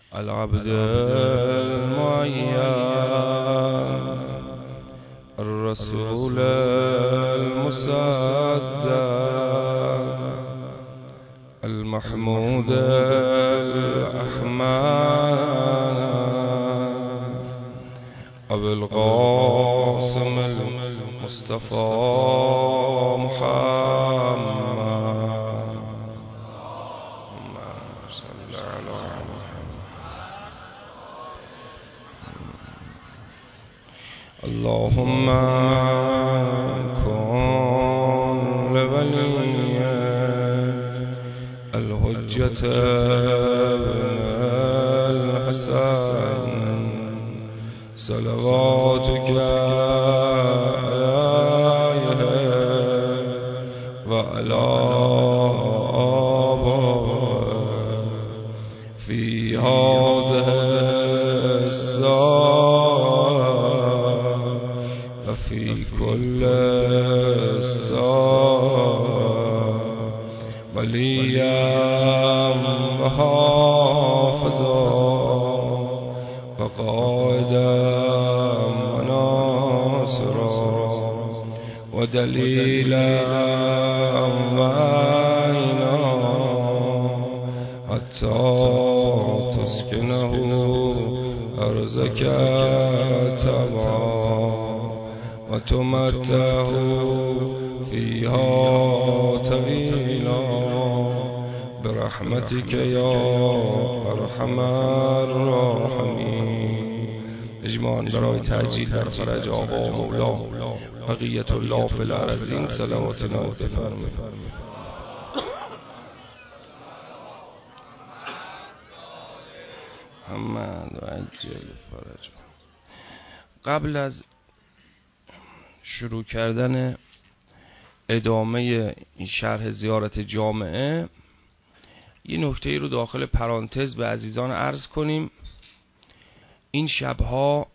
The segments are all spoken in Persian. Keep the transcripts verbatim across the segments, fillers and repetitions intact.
العبد المعين الرسول المصدق المحمود الأحمد أبو القاسم المصطفى محمد صل على محمد. اللهم كن لولي الحجة الحسن صلواتك عليه وعلى آبائه في هذه الساعة وفي كل ساعة وليا وحافظا وقائدا وناصرا ودليلا وعينا حتى تسكنه أرزك تبعا وتمتعه فيها طويلا برحمتك يا ارحم الراحمین. اجماعاً برای تعجیل در فرج آقا مولا بقیت الله فی الارضین صلوات الله بفرمایید. محمد و عجل فرج. قبل از شروع کردن ادامه این شرح زیارت جامعه یه نکته رو داخل پرانتز به عزیزان عرض کنیم. این شبها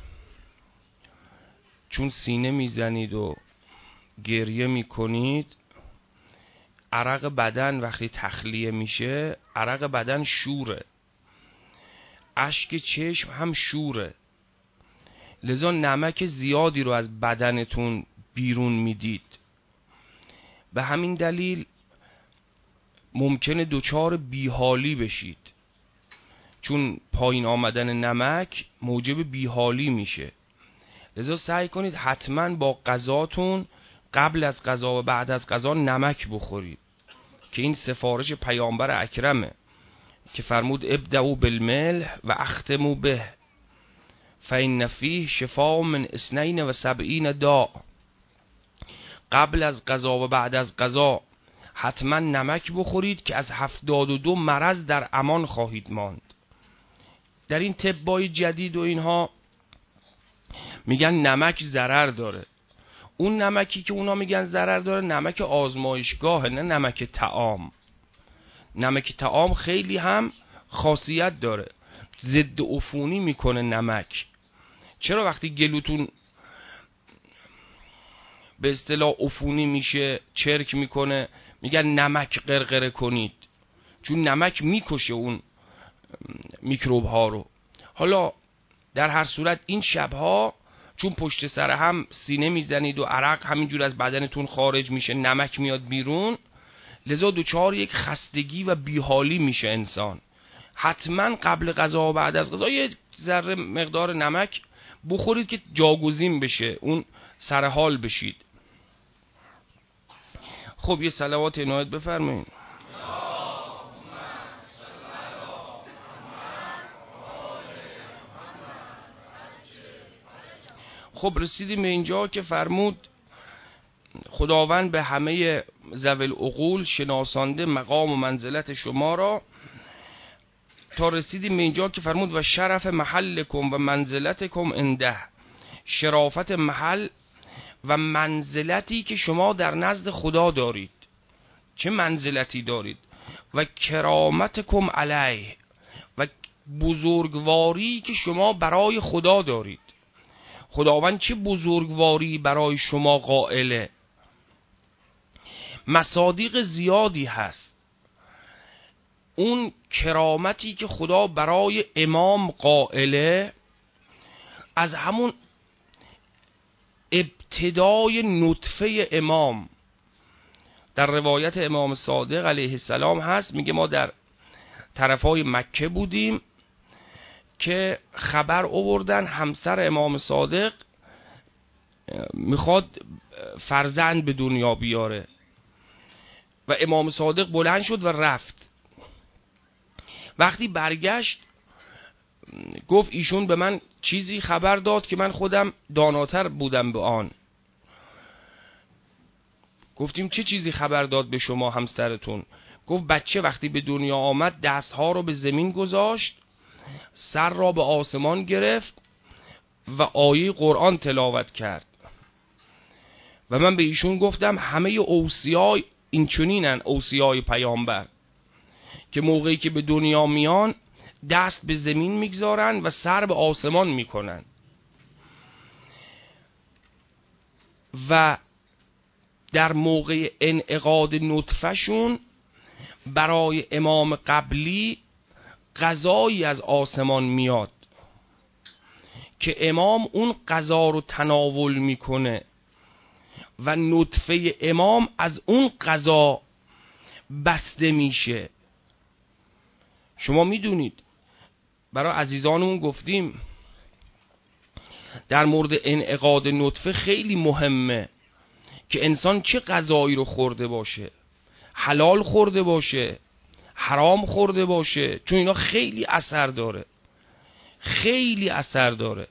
چون سینه میزنید و گریه میکنید، عرق بدن وقتی تخلیه میشه، عرق بدن شوره، اشک چشم هم شوره، لذا نمک زیادی رو از بدنتون بیرون میدید. به همین دلیل ممکنه دچار بیحالی بشید، چون پایین آمدن نمک موجب بیحالی میشه. لذا سعی کنید حتما با غذاتون قبل از غذا و بعد از غذا نمک بخورید که این سفارش پیامبر اکرمه که فرمود ابدأوا بالملح و اختموا به فإن فیه شفاء من اثنین و سبعین داء. قبل از غذا و بعد از غذا حتما نمک بخورید که از هفتاد و دو مرض در امان خواهید ماند. در این طبای جدید و اینها میگن نمک ضرر داره. اون نمکی که اونا میگن ضرر داره نمک آزمایشگاهه، نه نمک طعام. نمک طعام خیلی هم خاصیت داره، ضد عفونی میکنه نمک. چرا وقتی گلوتون به اصطلاح عفونی میشه، چرک میکنه، میگن نمک قرقره کنید؟ چون نمک میکشه اون میکروب ها رو. حالا در هر صورت این شبها چون پشت سر هم سینه میزنید و عرق همینجور از بدنتون خارج میشه، نمک میاد بیرون، لذا دوچار یک خستگی و بیحالی میشه انسان. حتما قبل غذا و بعد از غذا یه ذره مقدار نمک بخورید که جاگزین بشه، اون سرحال بشید. خب یه صلوات عنایت بفرمایید. خب رسیدیم به اینجا که فرمود خداوند به همه ذوی العقول شناسانده مقام و منزلت شما را، تا رسیدیم به اینجا که فرمود و شرف محلکم و منزلتکم عنده، شرافت محل و منزلتی که شما در نزد خدا دارید. چه منزلتی دارید؟ و کرامتکم علیه، و بزرگواری که شما برای خدا دارید. خداوند چه بزرگواری برای شما قائله. مصادیق زیادی هست. اون کرامتی که خدا برای امام قائله از همون ابتدای نطفه امام. در روایت امام صادق علیه السلام هست، میگه ما در طرفای مکه بودیم که خبر آوردن همسر امام صادق میخواد فرزند به دنیا بیاره و امام صادق بلند شد و رفت. وقتی برگشت گفت ایشون به من چیزی خبر داد که من خودم داناتر بودم به آن. گفتیم چه چیزی خبر داد به شما همسرتون؟ گفت بچه وقتی به دنیا آمد دستها رو به زمین گذاشت، سر را به آسمان گرفت و آیه قرآن تلاوت کرد و من به ایشون گفتم همه اوصیای این چنینن، اوصیای پیامبر، که موقعی که به دنیا میان دست به زمین میگذارن و سر به آسمان میکنن. و در موقع انعقاد نطفهشون برای امام قبلی غذایی از آسمان میاد که امام اون غذا رو تناول میکنه و نطفه امام از اون غذا بسته میشه. شما میدونید، برای عزیزانمون گفتیم در مورد انعقاد نطفه خیلی مهمه که انسان چه غذایی رو خورده باشه، حلال خورده باشه، حرام خورده باشه، چون اینا خیلی اثر داره، خیلی اثر داره.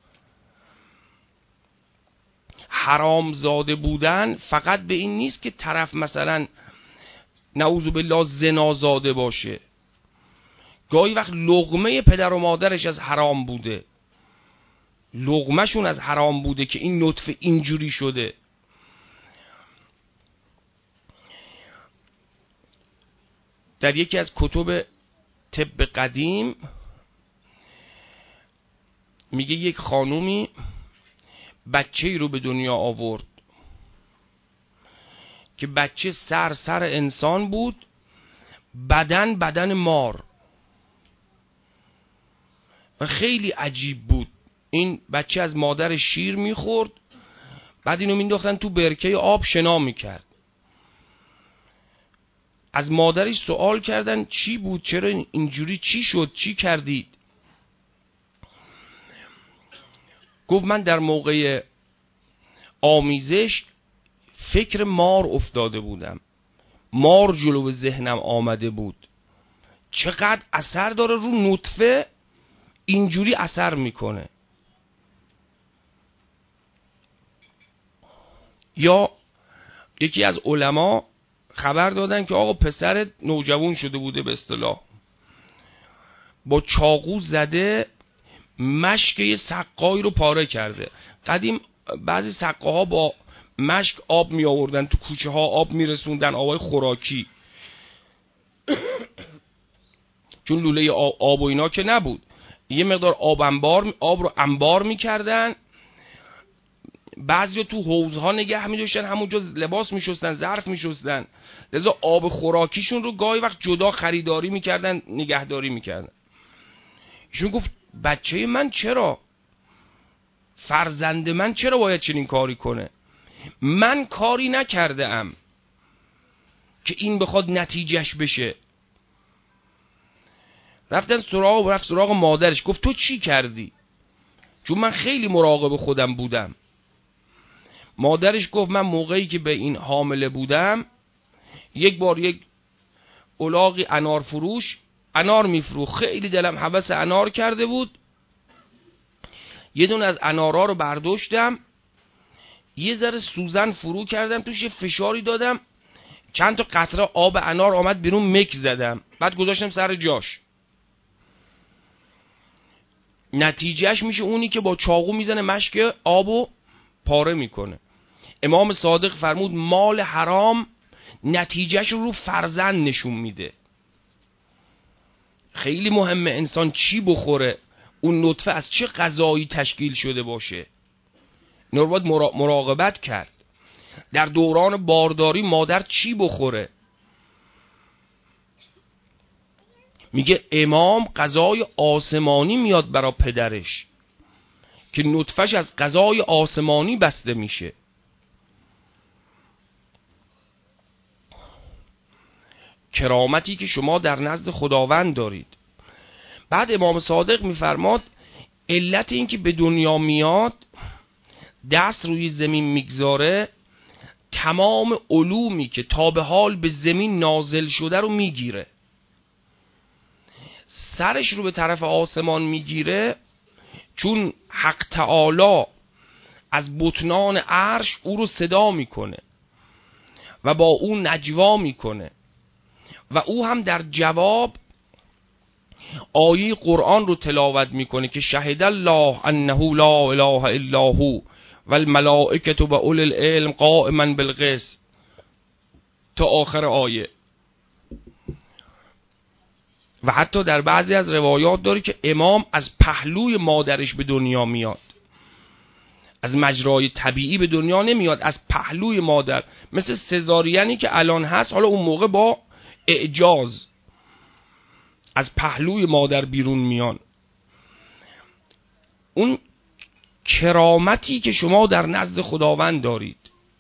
حرام زاده بودن فقط به این نیست که طرف مثلا نعوذ بالله زنا زاده باشه، گاهی وقت لقمه پدر و مادرش از حرام بوده، لقمهشون از حرام بوده که این نطفه اینجوری شده. در یکی از کتب طب قدیم میگه یک خانومی بچه‌ای رو به دنیا آورد که بچه سر سر انسان بود، بدن بدن مار و خیلی عجیب بود. این بچه از مادر شیر میخورد، بعد اینو مینداختن تو برکه آب شنا میکرد. از مادرش سوال کردن چی بود، چرا اینجوری، چی شد، چی کردید؟ گفت من در موقع آمیزش فکر مار افتاده بودم، مار جلو ذهنم آمده بود. چقدر اثر داره رو نطفه، اینجوری اثر میکنه. یا یکی از علما خبر دادن که آقا پسر نوجوان شده بوده، به اصطلاح با چاقو زده مشک یه سقایی رو پاره کرده. قدیم بعضی سقاها با مشک آب می آوردن تو کوچه ها، آب می رسوندن، آبای خوراکی، چون لوله آب و اینا که نبود. یه مقدار آب انبار، آب رو انبار می کردن، بعضی تو حوضها نگه می داشتن، همونجا لباس می شستن، ظرف می شستن، لذا آب خوراکیشون رو گاهی وقت جدا خریداری می کردن، نگهداری می کردن. ایشون گفت بچه من چرا، فرزند من چرا باید چنین کاری کنه؟ من کاری نکرده ام که این بخواد نتیجهش بشه. رفتن سراغ رفت سراغ مادرش، گفت تو چی کردی؟ چون من خیلی مراقب خودم بودم. مادرش گفت من موقعی که به این حامله بودم یک بار یک الاغی انار فروش انار میفروخت، خیلی دلم هوس انار کرده بود، یه دونه از انارها رو برداشتم، یه ذره سوزن فرو کردم توش، یه فشاری دادم، چند تا قطره آب انار آمد بیرون، مک زدم، بعد گذاشتم سر جاش. نتیجهش میشه اونی که با چاقو میزنه مشک آبو پاره میکنه. امام صادق فرمود مال حرام نتیجهش رو فرزند نشون میده. خیلی مهمه انسان چی بخوره، اون نطفه از چه غذایی تشکیل شده باشه. اینا رو باید مراقبت کرد. در دوران بارداری مادر چی بخوره. میگه امام غذای آسمانی میاد برا پدرش که نطفش از غذای آسمانی بسته میشه. کرامتی که شما در نزد خداوند دارید. بعد امام صادق میفرماد علت این که به دنیا میاد دست روی زمین میگذاره، تمام علومی که تا به حال به زمین نازل شده رو میگیره، سرش رو به طرف آسمان میگیره، چون حق تعالی از بطنان عرش او رو صدا میکنه و با او نجوا میکنه و او هم در جواب آیه قرآن رو تلاوت میکنه که شهد الله انه لا اله الا هو و الملائکه و اولو العلم قائما بالقسط تا آخر آیه. و حتی در بعضی از روایات داره که امام از پهلوی مادرش به دنیا میاد، از مجرای طبیعی به دنیا نمیاد، از پهلوی مادر، مثل سزارینی که الان هست، حالا اون موقع با اعجاز از پهلوی مادر بیرون میان. اون کرامتی که شما در نزد خداوند دارید،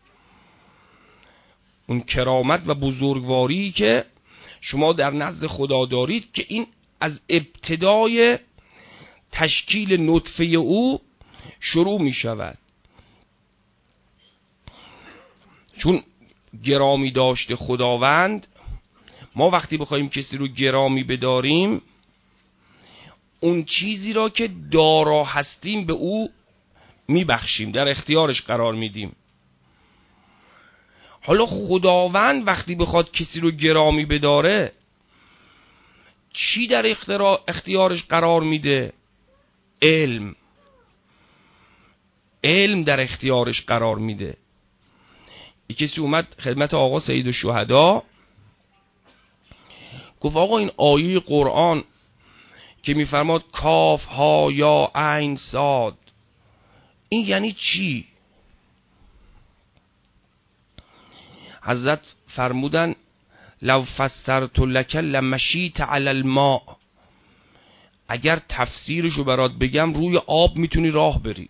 اون کرامت و بزرگواری که شما در نزد خدا دارید، که این از ابتدای تشکیل نطفه او شروع می شود. چون گرامی داشته خداوند، ما وقتی بخوایم کسی رو گرامی بداریم، اون چیزی را که دارا هستیم به او میبخشیم، در اختیارش قرار میدیم. حالا خداوند وقتی بخواد کسی رو گرامی بداره، چی در اختیارش قرار میده؟ علم. علم در اختیارش قرار میده. یک کسی اومد خدمت آقا سید الشهدا، گفت آقا این آیه قرآن که میفرماد کاف ها یا عین صاد، این یعنی چی؟ حضرت فرمودن لو فسرت لک لمشیت علی الماء، اگر تفسیرشو برات بگم روی آب میتونی راه بری.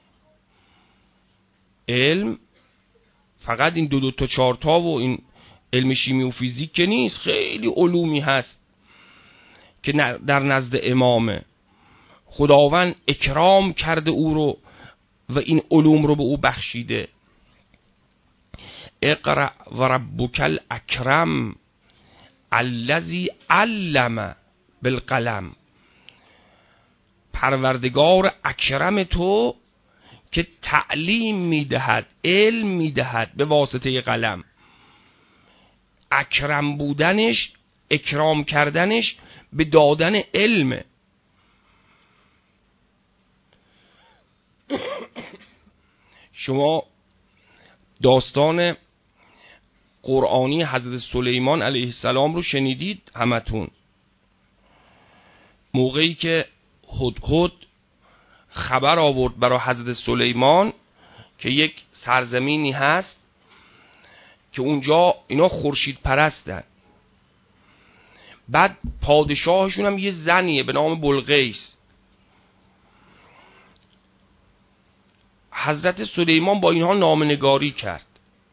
علم فقط این دو دو تا چهار تا و این علم شیمی و فیزیک که نیست، خیلی علومی هست که در نزد امامه. خداوند اکرام کرده او رو و این علوم رو به او بخشیده. اقرأ و ربک الاکرم الذی علم بالقلم، پروردگار اکرم تو که تعلیم میدهد، علم میدهد به واسطه قلم. اکرم بودنش، اکرام کردنش به دادن علم. شما داستان قرآنی حضرت سلیمان علیه السلام رو شنیدید همتون. موقعی که هدهد خبر آورد برای حضرت سلیمان که یک سرزمینی هست که اونجا اینا خورشید پرستن، بعد پادشاهشون هم یه زنیه به نام بلقیس. حضرت سلیمان با اینها نامه‌نگاری کرد،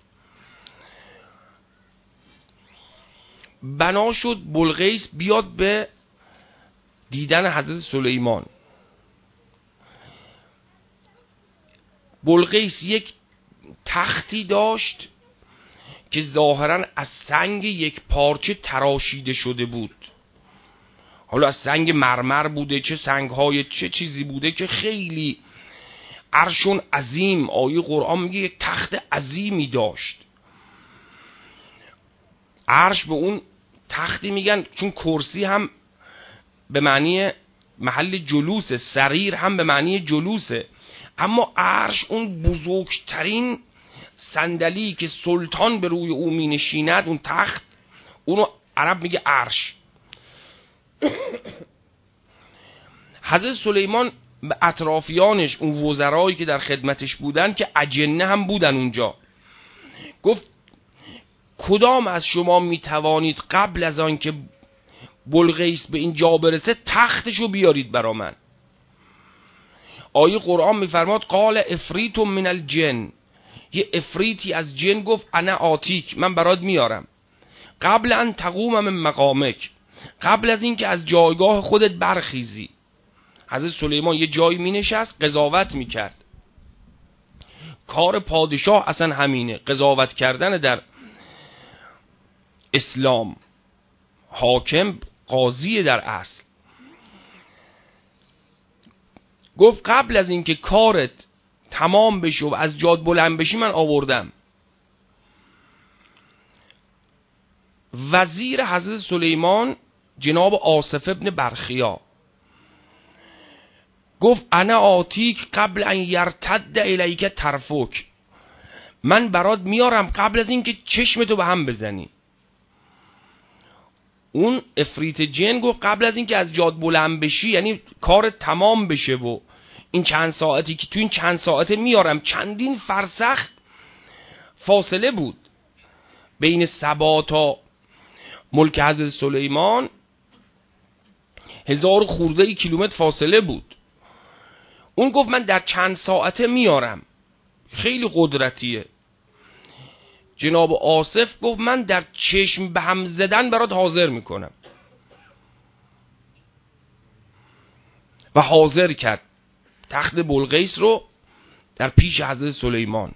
بنا شد بلقیس بیاد به دیدن حضرت سلیمان. بلقیس یک تختی داشت که ظاهراً از سنگ یک پارچه تراشیده شده بود، حالا از سنگ مرمر بوده چه سنگ‌های چه چیزی بوده که خیلی عرشون عظیم. آیه قرآن میگه یک تخت عظیمی داشت. عرش به اون تختی میگن چون کرسی هم به معنی محل جلوسه، سریر هم به معنی جلوسه، اما عرش اون بزرگترین صندلی که سلطان به روی او می نشیند، اون تخت، اونو عرب میگه عرش. حضرت سلیمان به اطرافیانش، اون وزرایی که در خدمتش بودن که اجنه هم بودن اونجا، گفت کدام از شما می توانید قبل از آن که بلقیس به این جا برسه تختشو بیارید برا من. آیه قرآن میفرماد قال افریت من الجن، یه افریتی از جن گفت انا آتیک، من برات میارم. قبل ان تقوم من مقامک، قبل از این که از جایگاه خودت برخیزی. حضرت سلیمان یه جایی می نشست قضاوت می کرد. کار پادشاه اصلا همینه، قضاوت کردن در اسلام. حاکم قاضی در اصل. گفت قبل از این که کارت تمام بشه و از جاد بلند بشی من آوردم. وزیر حضرت سلیمان جناب آصف ابن برخیا گفت انا آتیک قبل ان یرتد الیک طرفک، من برات میارم قبل از اینکه چشمتو به هم بزنی. اون افریت جن گفت قبل از اینکه از جاد بلند بشی، یعنی کار تمام بشه و این چند ساعتی که تو این چند ساعته میارم. چندین فرسخ فاصله بود بین سبا تا ملک حضرت سلیمان، هزار خورده کیلومتر فاصله بود. اون گفت من در چند ساعته میارم، خیلی قدرتیه. جناب آصف گفت من در چشم به هم زدن برات حاضر میکنم و حاضر کرد تخت بلقیس رو در پیش حضرت سلیمان.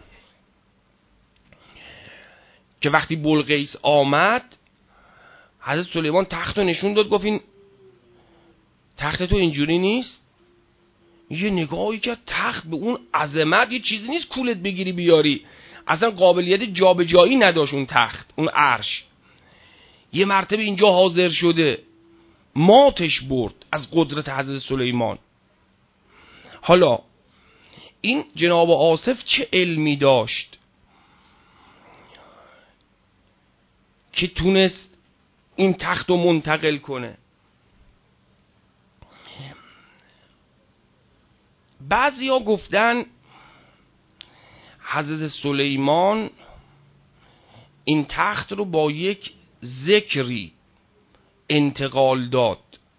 که وقتی بلقیس آمد حضرت سلیمان تخت رو نشون داد، گفت این تخت تو اینجوری نیست. یه نگاهی که تخت به اون عظمت یه چیزی نیست کولت بگیری بیاری، اصلا قابلیت جابجایی نداشت اون تخت، اون عرش. یه مرتبه اینجا حاضر شده، ماتش برد از قدرت حضرت سلیمان. حالا این جناب آصف چه علمی داشت که تونست این تخت رو منتقل کنه؟ بعضی ها گفتن حضرت سلیمان این تخت رو با یک ذکری انتقال داد.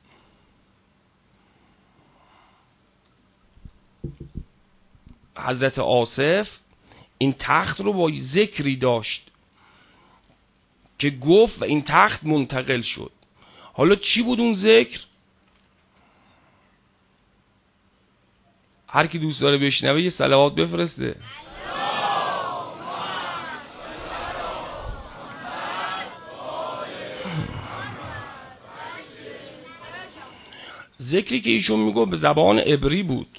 حضرت آصف این تخت رو با ذکری داشت که گفت و این تخت منتقل شد. حالا چی بود اون ذکر؟ هر کی دوست داره بشنوه یه صلوات بفرسته. ذکری که ایشون میگه به زبان عبری بود.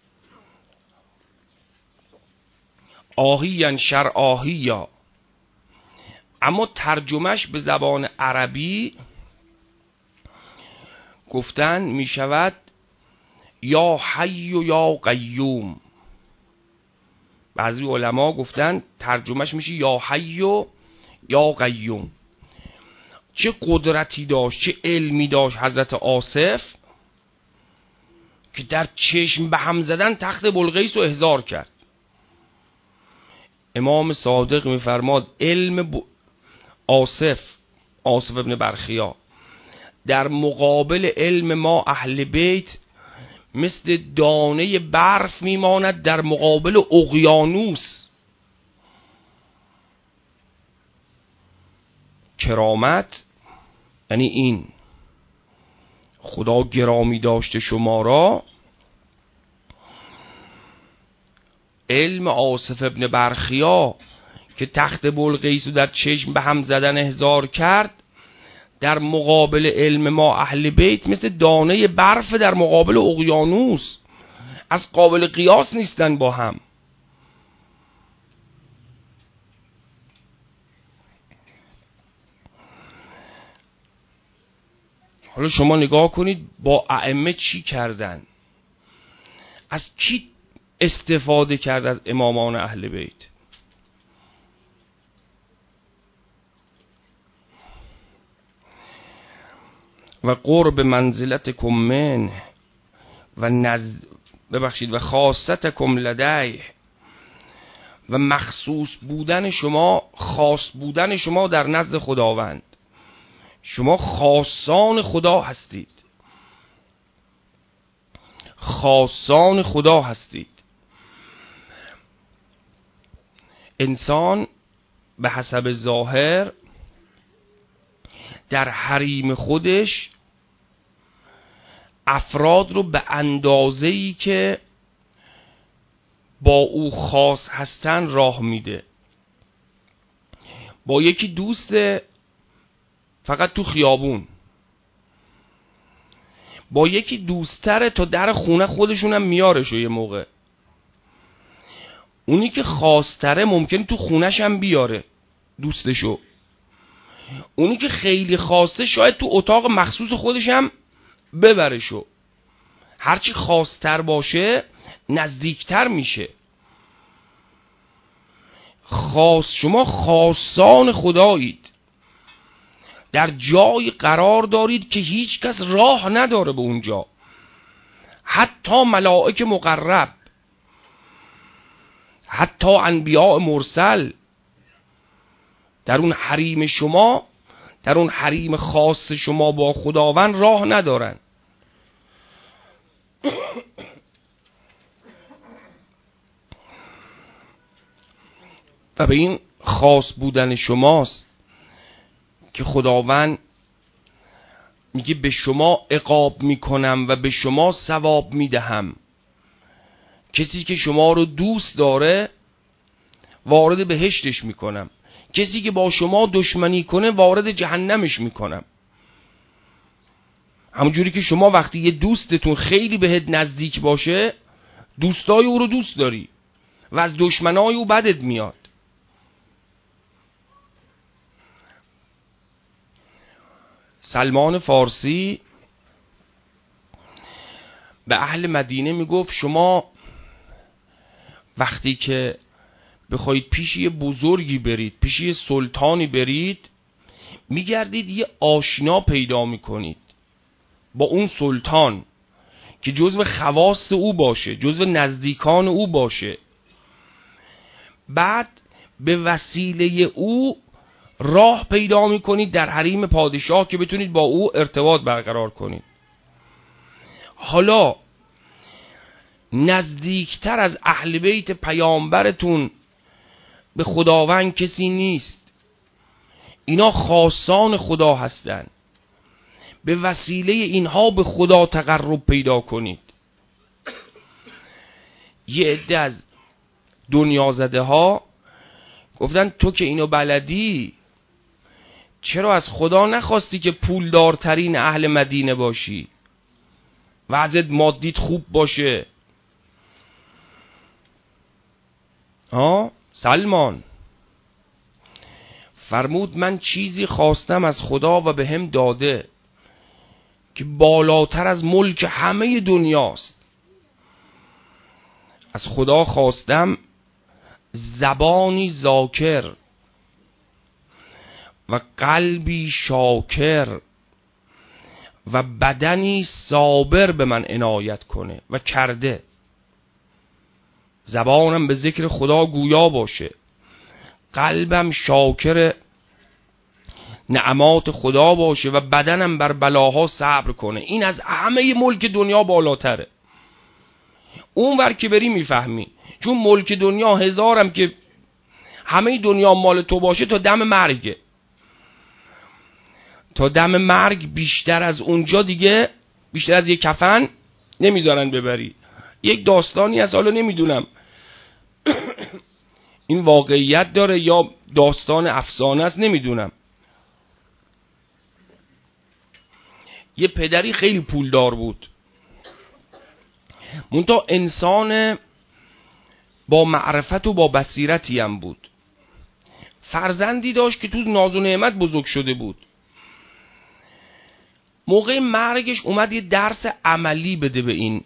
آهیان شر آهیا، اما ترجمهش به زبان عربی گفتن میشود یا حی و یا قیوم. بعضی علما گفتن ترجمهش میشه یا حی و یا قیوم. چه قدرتی داشت، چه علمی داشت حضرت آصف که در چشم به هم زدن تخت بلقیس رو احضار کرد. امام صادق میفرماد علم ب... آصف آصف ابن برخیا در مقابل علم ما اهل بیت مثل دانه برف میماند در مقابل اقیانوس. کرامت یعنی این خدا گرامی داشته شما را. علم آصف ابن برخیا که تخت بلقیس رو در چشم به هم زدن احضار کرد در مقابل علم ما اهل بیت مثل دانه برف در مقابل اقیانوس، از قابل قیاس نیستن با هم. حالا شما نگاه کنید با ائمه چی کردن، از کی استفاده کرد از امامان اهل بیت. و قرب منزلتکم من و نز... ببخشید و خاصتکم لدیه، و مخصوص بودن شما، خاص بودن شما در نزد خداوند. شما خاصان خدا هستید، خاصان خدا هستید. انسان به حسب ظاهر در حریم خودش افراد رو به اندازه‌ای که با او خاص هستن راه میده. با یکی دوست فقط تو خیابون، با یکی دوستره تا در خونه خودشونم میارش یه موقع. اونی که خاصتره ممکن تو خونش هم بیاره دوستشو. اونی که خیلی خاصه شاید تو اتاق مخصوص خودش هم ببرشو. هرچی خاصتر باشه نزدیکتر میشه. خاص، شما خاصان خدایید، در جای قرار دارید که هیچ کس راه نداره به اونجا، حتی ملائک مقرب، حتی انبیاء مرسل در اون حریم شما، در اون حریم خاص شما با خداوند راه ندارن. و به این خاص بودن شماست که خداوند میگه به شما عقاب میکنم و به شما ثواب میدهم. کسی که شما رو دوست داره وارد بهشتش میکنم، کسی که با شما دشمنی کنه وارد جهنمش میکنم. همونجوری که شما وقتی یه دوستتون خیلی بهت نزدیک باشه دوستای او رو دوست داری و از دشمنای او بدت میاد. سلمان فارسی به اهل مدینه میگفت شما وقتی که بخواید پیش یه بزرگی برید، پیش یه سلطانی برید، میگردید یه آشنا پیدا میکنید با اون سلطان که جزو خواص او باشه، جزو نزدیکان او باشه. بعد به وسیله او راه پیدا میکنید در حریم پادشاه که بتونید با او ارتباط برقرار کنید. حالا نزدیکتر از اهل بیت پیامبرتون به خداوند کسی نیست. اینا خاصان خدا هستن. به وسیله اینها به خدا تقرب پیدا کنید. یه عده از دنیا زده ها گفتن تو که اینو بلدی چرا از خدا نخواستی که پولدارترین اهل مدینه باشی، وضعت مادیت خوب باشه؟ ها سلمان فرمود من چیزی خواستم از خدا و به هم داده که بالاتر از ملک همه دنیاست. از خدا خواستم زبانی ذاکر و قلبی شاکر و بدنی صابر به من عنایت کنه و کرده. زبانم به ذکر خدا گویا باشه، قلبم شاکر نعمات خدا باشه و بدنم بر بلاها صبر کنه. این از همه ملک دنیا بالاتره. اون ور که بری میفهمی، چون ملک دنیا هزارم که همه دنیا مال تو باشه تا دم مرگه. تا دم مرگ بیشتر از اونجا دیگه، بیشتر از یک کفن نمیذارن ببری. یک داستانی از حالا نمیدونم این واقعیت داره یا داستان افسانه است نمیدونم. یه پدری خیلی پولدار بود، منتها انسان با معرفت و با بصیرتی هم بود. فرزندی داشت که تو ناز و نعمت بزرگ شده بود. موقع مرگش اومد یه درس عملی بده به این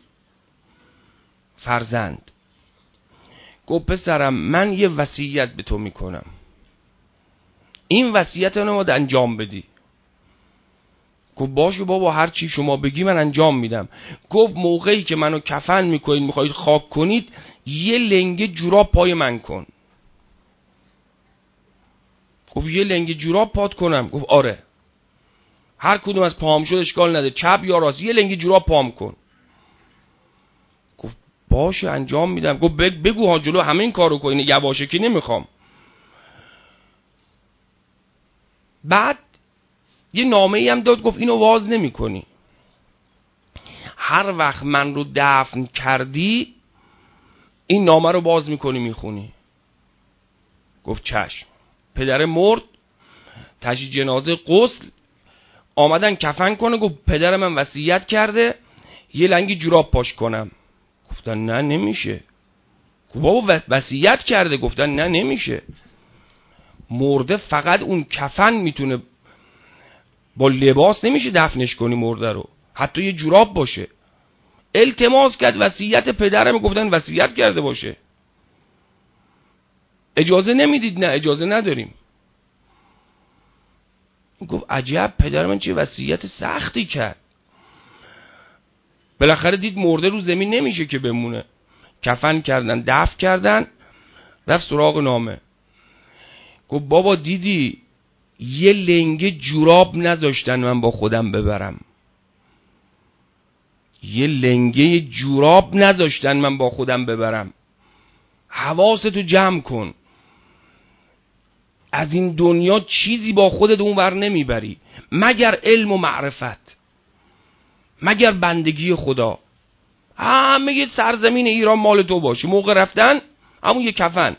فرزند. گفت پسرم من یه وصیت به تو میکنم، این وصیت رو باید انجام بدی. گفت باشه بابا هر چی شما بگی من انجام میدم. گفت موقعی که منو کفن میکنید میخواید خاک کنید یه لنگه جوراب پای من کن. گفت یه لنگه جوراب پات کنم؟ گفت آره. هر کدوم از پام شد اشکال نده، چپ یا راست، یه لنگی جوراب پام کن. گفت باشه انجام میدم. گفت بگو ها جلو همه این کارو کنی، یواشکی نمیخوام. بعد یه نامه ای هم داد، گفت اینو واز نمی کنی، هر وقت من رو دفن کردی این نامه رو باز میکنی میخونی. گفت چشم. پدر مرد، تشییع جنازه، غسل، آمدن کفن کنه. گفت پدر من وصیت کرده یه لنگی جوراب پاش کنم. گفتن نه نمیشه. گفت بابا وصیت کرده. گفتن نه نمیشه، مرده فقط اون کفن میتونه، با لباس نمیشه دفنش کنی مرده رو، حتی یه جوراب باشه. التماس کرد وصیت پدرم، گفتن وصیت کرده باشه. اجازه نمیدید؟ نه اجازه نداریم. گفت عجب پدر من چه وصیت سختی کرد. بالاخره دید مرده رو زمین نمیشه که بمونه، کفن کردن، دفن کردن، رفت سراغ نامه. گفت بابا دیدی یه لنگه جوراب نذاشتن من با خودم ببرم، یه لنگه جوراب نذاشتن من با خودم ببرم. حواستو جمع کن، از این دنیا چیزی با خودت اونور نمیبری مگر علم و معرفت، مگر بندگی خدا. همه یه سرزمین ایران مال تو باشه، موقع رفتن همون یه کفن.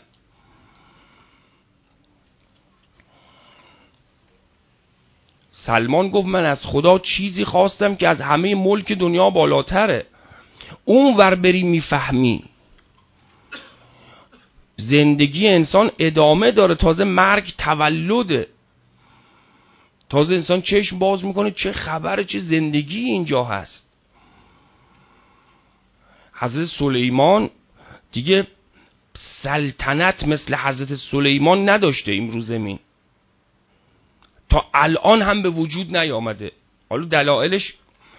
سلمان گفت من از خدا چیزی خواستم که از همه ملک دنیا بالاتره. اون ور بری میفهمی زندگی انسان ادامه داره، تازه مرگ تولده، تازه انسان چشم باز میکنه چه خبره، چه زندگی اینجا هست. حضرت سلیمان دیگه سلطنت مثل حضرت سلیمان نداشته این رو زمین، تا الان هم به وجود نیامده، حالا دلایلش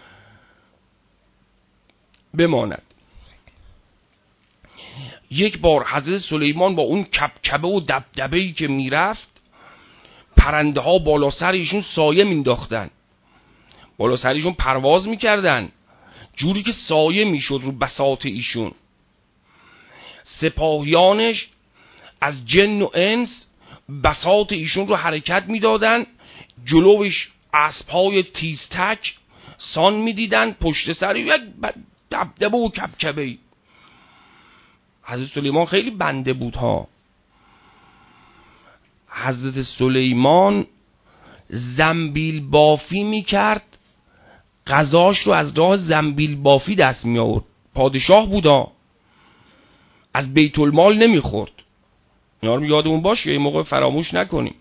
بماند. یک بار حضرت سلیمان با اون کبکبه و دبدبه‌ای که میرفت، پرنده ها بالا سر ایشون سایه مینداختن، بالا سر ایشون پرواز میکردن، جوری که سایه میشد رو بساط ایشون. سپاهیانش از جن و انس بساط ایشون رو حرکت میدادن، جلوش اسبهای تیزتک سان میدیدن، پشت سر یک دبدبه و کبکبه‌ای. حضرت سلیمان خیلی بنده بود ها. حضرت سلیمان زنبیل بافی میکرد، غذاش رو از راه زنبیل بافی دست می آورد. پادشاه بودا، از بیت المال نمیخورد. اینا رو یادمون باشه، یه موقع فراموش نکنیم.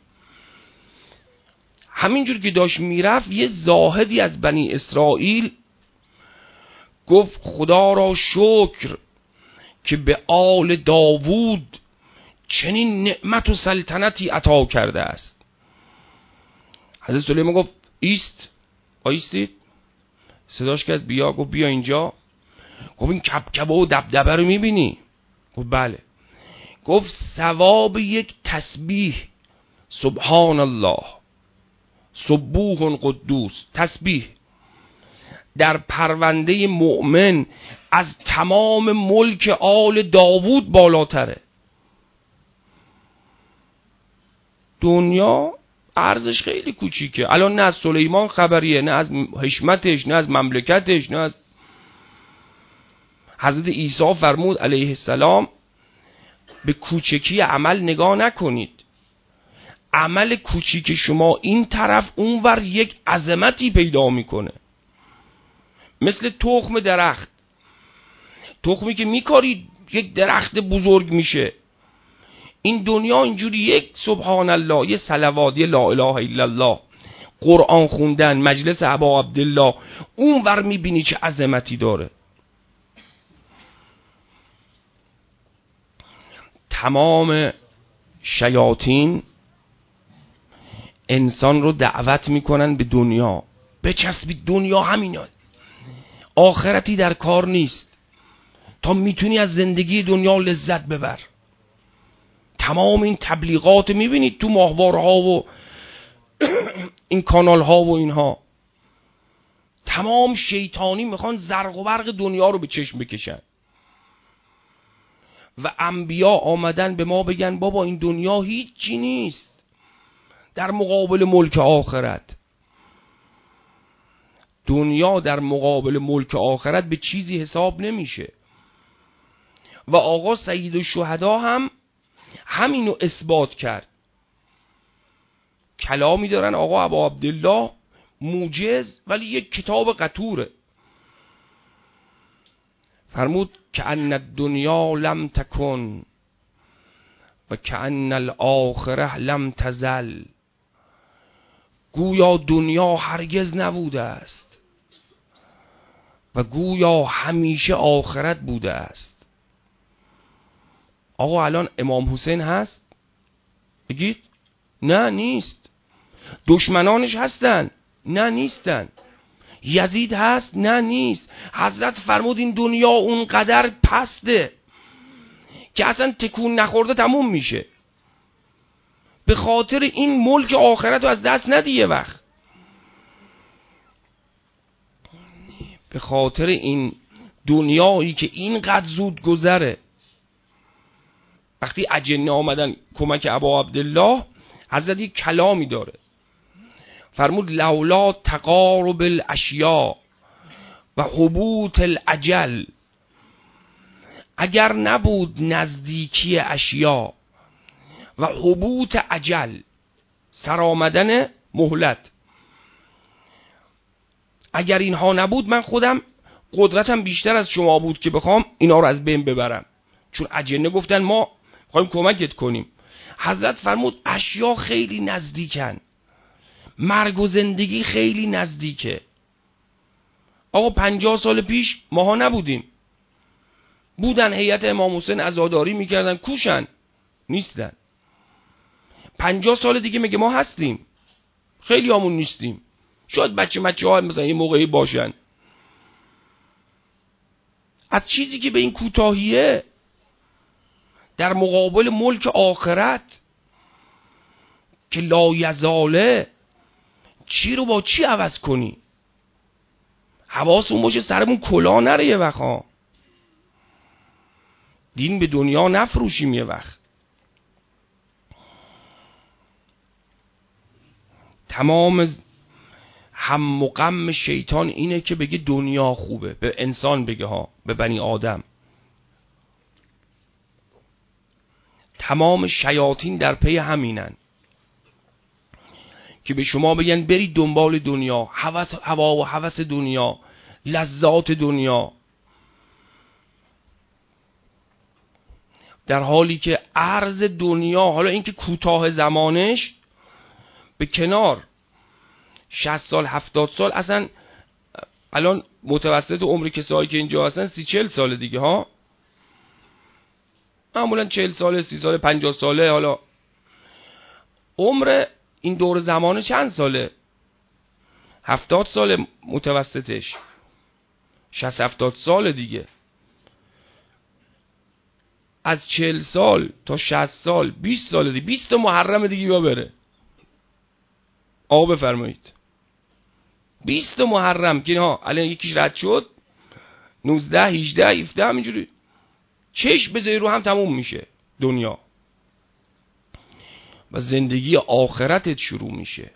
همینجور که داشت میرفت یه زاهدی از بنی اسرائیل گفت خدا را شکر که به آل داوود چنین نعمت و سلطنتی عطا کرده است. حضرت سلیمان گفت ایست. ایستید. صداش کرد بیا. گفت بیا اینجا. گفت این کبکبه و دبدبه رو میبینی؟ گفت بله. گفت ثواب یک تسبیح سبحان الله سبوح قدوس، تسبیح در پرونده مؤمن از تمام ملک آل داوود بالاتره. دنیا ارزش خیلی کوچیکه الان، نه از سلیمان خبریه، نه از حشمتش، نه از مملکتش، نه از... حضرت عیسی فرمود علیه السلام به کوچکی عمل نگاه نکنید، عمل کوچیک شما این طرف اونور یک عظمتی پیدا میکنه. مثل تخم درخت، تخمی که میکاری یک درخت بزرگ میشه. این دنیا اینجوری یک سبحان الله، یه صلوات، یه لا اله الا الله، قرآن خوندن، مجلس ابا عبدالله، اونور میبینی چه عظمتی داره. تمام شیاطین انسان رو دعوت میکنن به دنیا، بچسبید دنیا، همینه، آخرتی در کار نیست، تا میتونی از زندگی دنیا لذت ببر. تمام این تبلیغات میبینید تو ماهوارها و این کانال ها و اینها، تمام شیطانی میخوان زرق و برق دنیا رو به چشم بکشن و انبیا آمدن به ما بگن بابا این دنیا هیچی نیست در مقابل ملک آخرت. دنیا در مقابل ملک آخرت به چیزی حساب نمیشه. و آقا سید الشهدا هم همینو اثبات کرد. کلامی دارن آقا ابا عبدالله موجز ولی یک کتاب قطوره. فرمود که ان الدنیا لم تکن و که ان الاخره لم تزل. گویا دنیا هرگز نبوده است و گویا همیشه آخرت بوده است. آقا الان امام حسین هست؟ بگید نه نیست. دشمنانش هستن؟ نه نیستن. یزید هست؟ نه نیست. حضرت فرمود این دنیا اونقدر پسته که اصلا تکون نخورده تموم میشه. به خاطر این ملک آخرت رو از دست ندی یه وقت. به خاطر این دنیایی که اینقدر زود گذره. وقتی اجنه آمدن کمک ابا عبدالله، حضرت یک کلامی داره فرمود لولا تقارب الاشیاء و حبوط الاجل. اگر نبود نزدیکی اشیا و حبوط اجل، سر آمدن مهلت، اگر اینها نبود من خودم قدرتم بیشتر از شما بود که بخوام اینا رو از بین ببرم. چون اجنه گفتن ما خواهیم کمکت کنیم. حضرت فرمود اشیا خیلی نزدیکن، مرگ و زندگی خیلی نزدیکه. آقا پنجاه سال پیش ماها نبودیم، بودن هیئت امام حسین عزاداری میکردن، کوشن نیستن. پنجاه سال دیگه میگه ما هستیم، خیلی همون نیستیم. شاید بچه بچه ها مثلا یه موقعی باشن. از چیزی که به این کوتاهیه در مقابل ملک آخرت که لایزاله، چی رو با چی عوض کنی؟ حواسون باشه سرمون کلا نره یه وقت ها. دین به دنیا نفروشیم یه وقت. تمام هم و غم شیطان اینه که بگه دنیا خوبه، به انسان بگه ها، به بنی آدم. تمام شیاطین در پی همینن که به شما بگن برید دنبال دنیا، هوس، هوا و هوس دنیا، لذات دنیا، در حالی که عرض دنیا، حالا اینکه کوتاه زمانش به کنار، شصت سال هفتاد سال، اصلا الان متوسط عمر کسایی که اینجا هستن سی چل سال دیگه ها، معمولا چهل ساله، سی ساله، پنجاه ساله. حالا عمر این دور زمان چند ساله؟ هفتاد ساله متوسطش، شصت هفتاد ساله دیگه. از چهل سال تا شصت سال بیست ساله دیگه، بیست محرم دیگه با بره. آقا بفرمایید بیست محرم که ها الان یکیش رد شد، نوزده هجده هفده همینجوری چشم بذاری رو هم تموم میشه دنیا و زندگی آخرتت شروع میشه.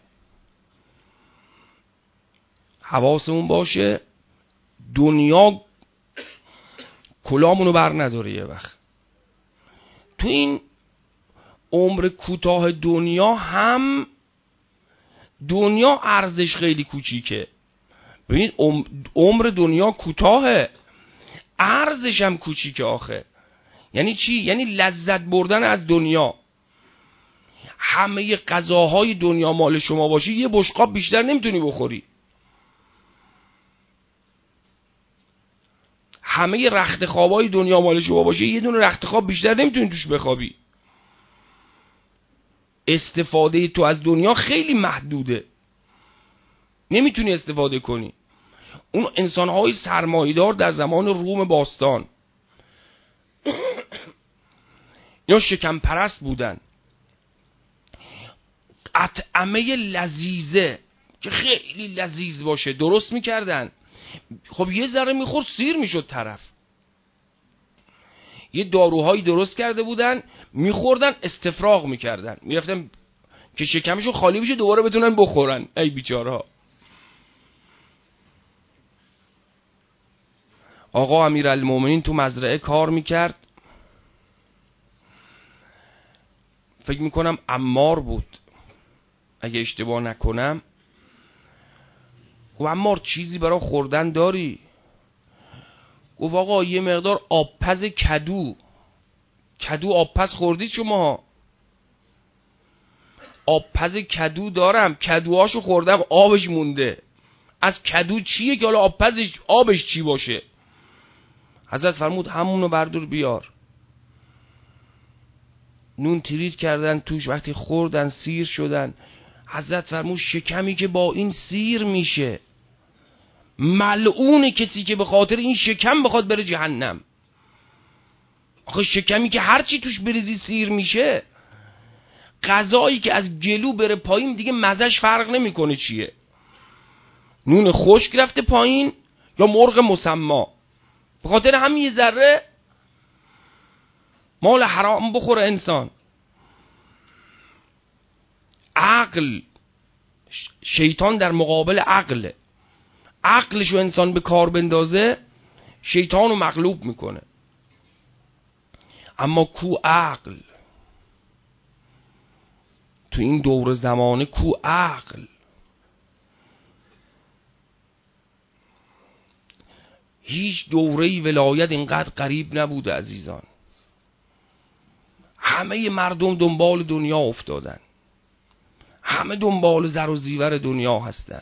حواسمون باشه دنیا کلامونو بر نداره یه وقت. تو این عمر کوتاه دنیا هم دنیا ارزش خیلی کوچیکه. ببینید عمر دنیا کوتاهه، ارزش هم کوچیکه آخه. یعنی چی؟ یعنی لذت بردن از دنیا. همه غذاهای دنیا مال شما باشه، یه بشقاب بیشتر نمیتونی بخوری. همه رخت خوابای دنیا مال شما باشه، یه دونه رخت خواب بیشتر نمیتونی توش بخوابی. استفاده تو از دنیا خیلی محدوده، نمیتونی استفاده کنی. اون انسانهای سرمایه‌دار در زمان روم باستان یا شکم پرست بودن. اطعمه لذیذه که خیلی لذیذ باشه درست میکردن. خب یه ذره میخورد سیر میشد طرف. یه داروهایی درست کرده بودن میخوردن استفراغ میکردن، میرفتن که شکمشون خالی بشه دوباره بتونن بخورن. ای بیچاره‌ها. آقا امیرالمومنین تو مزرعه کار میکرد، فکر میکنم عمار بود اگه اشتباه نکنم. گفت عمار چیزی برای خوردن داری؟ گفت آقا یه مقدار آبپز کدو. کدو آبپز خوردید شما؟ آبپز کدو دارم، کدوهاشو خوردم آبش مونده. از کدو چیه که حالا آبپزش آبش چی باشه؟ حضرت فرمود همونو بردار بیار. نون ترید کردن توش، وقتی خوردن سیر شدن. حضرت فرمود شکمی که با این سیر میشه ملعون کسی که به خاطر این شکم بخواد بره جهنم. آخه شکمی که هرچی توش بریزی سیر میشه، غذایی که از گلو بره پایین دیگه مزهش فرق نمیکنه چیه، نون خشک رفته پایین یا مرغ مسما. به خاطر همین یه ذره مال حرام بخوره انسان. عقل، شیطان در مقابل عقل، عقلشو انسان به کار بندازه شیطانو مغلوب میکنه. اما کو عقل تو این دور زمانه؟ کو عقل؟ هیچ دوره‌ای ولایت اینقدر قریب نبوده عزیزان. همه مردم دنبال دنیا افتادن، همه دنبال زر و زیور دنیا هستن.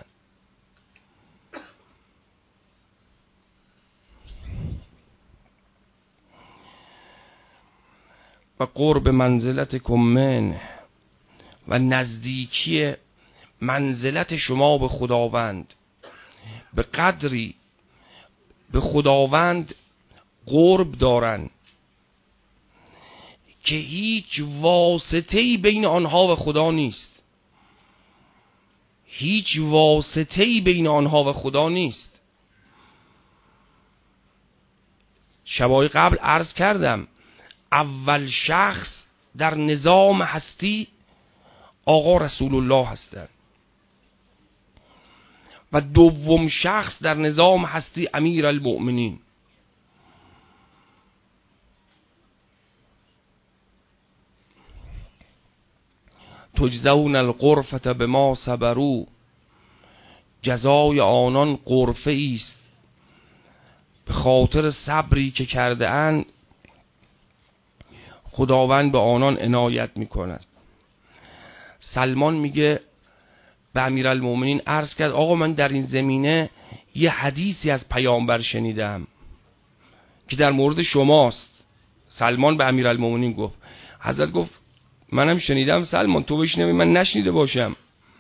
و قرب منزلتکم من، و نزدیکی منزلت شما به خداوند، به قدری به خداوند قرب دارن که هیچ واسطه‌ای بین آنها و خدا نیست. هیچ واسطه‌ای بین آنها و خدا نیست. شبای قبل عرض کردم اول شخص در نظام هستی آقا رسول الله هستند و دوم شخص در نظام هستی امیرالمؤمنین. تجزون الغرفة بما صبروا، جزای آنان غرفه است به خاطر صبری که کرده اند خداوند به آنان عنایت میکند. سلمان میگه به امیرالمومنین عرض کرد آقا من در این زمینه یه حدیثی از پیامبر شنیدم که در مورد شماست. سلمان به امیرالمومنین گفت. حضرت گفت منم شنیدم سلمان، تو بشنوی من نشنیده باشم،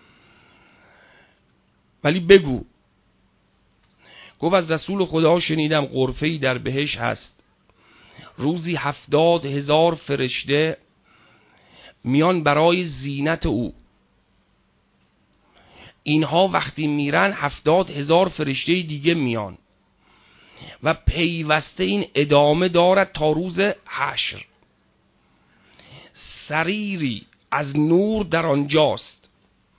ولی بگو. گفت از رسول خدا شنیدم غرفه‌ای در بهشت هست، روزی هفتاد هزار فرشته میان برای زینت او. اینها وقتی میرن هفتاد هزار فرشته دیگه میان و پیوسته این ادامه دارد تا روز حشر. سریری از نور در آنجاست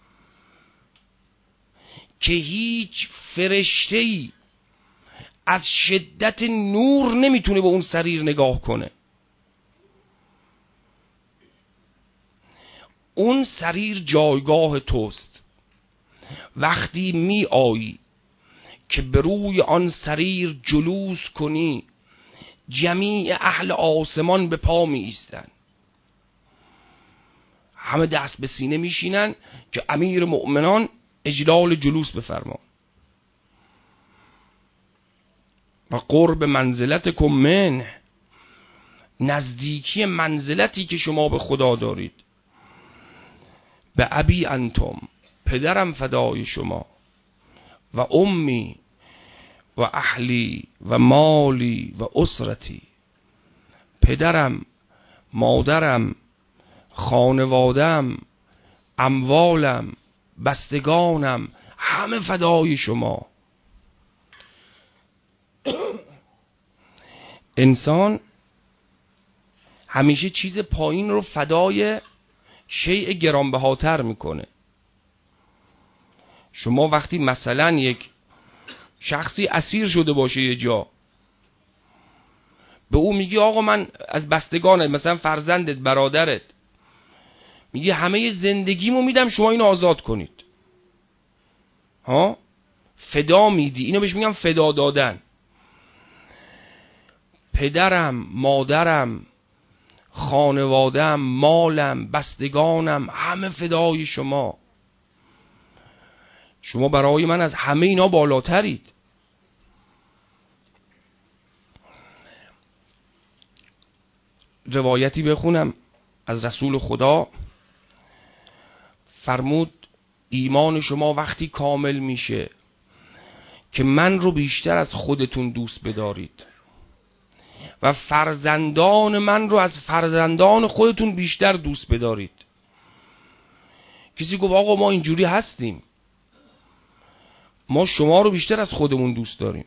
که هیچ فرشته‌ای از شدت نور نمیتونه به اون سریر نگاه کنه. اون سریر جایگاه توست. وقتی می آیی که به روی آن سریر جلوس کنی جمیع اهل آسمان به پا می ایستن، همه دست به سینه می شینن که امیر مؤمنان اجلال جلوس بفرما. و قرب منزلتکم من، نزدیکی منزلتی که شما به خدا دارید. به ابی انتم، پدرم فدای شما، و امی و اهلی و مالی و اسرتی، پدرم، مادرم، خانوادم، اموالم، بستگانم، همه فدای شما. انسان همیشه چیز پایین رو فدای شیء گرانبهاتر میکنه. شما وقتی مثلا یک شخصی اسیر شده باشه یه جا، به او میگی آقا من از بستگانت، مثلا فرزندت، برادرت، میگی همه زندگیمو میدم شما اینو آزاد کنید، ها، فدا میدی. اینو بهش میگم فدا دادن. پدرم، مادرم، خانوادم، مالم، بستگانم، همه فدای شما. شما برای من از همه اینا بالاترید. روایتی بخونم از رسول خدا، فرمود ایمان شما وقتی کامل میشه که من رو بیشتر از خودتون دوست بدارید و فرزندان من رو از فرزندان خودتون بیشتر دوست بدارید. کسی گفت آقا ما اینجوری هستیم، ما شما رو بیشتر از خودمون دوست داریم.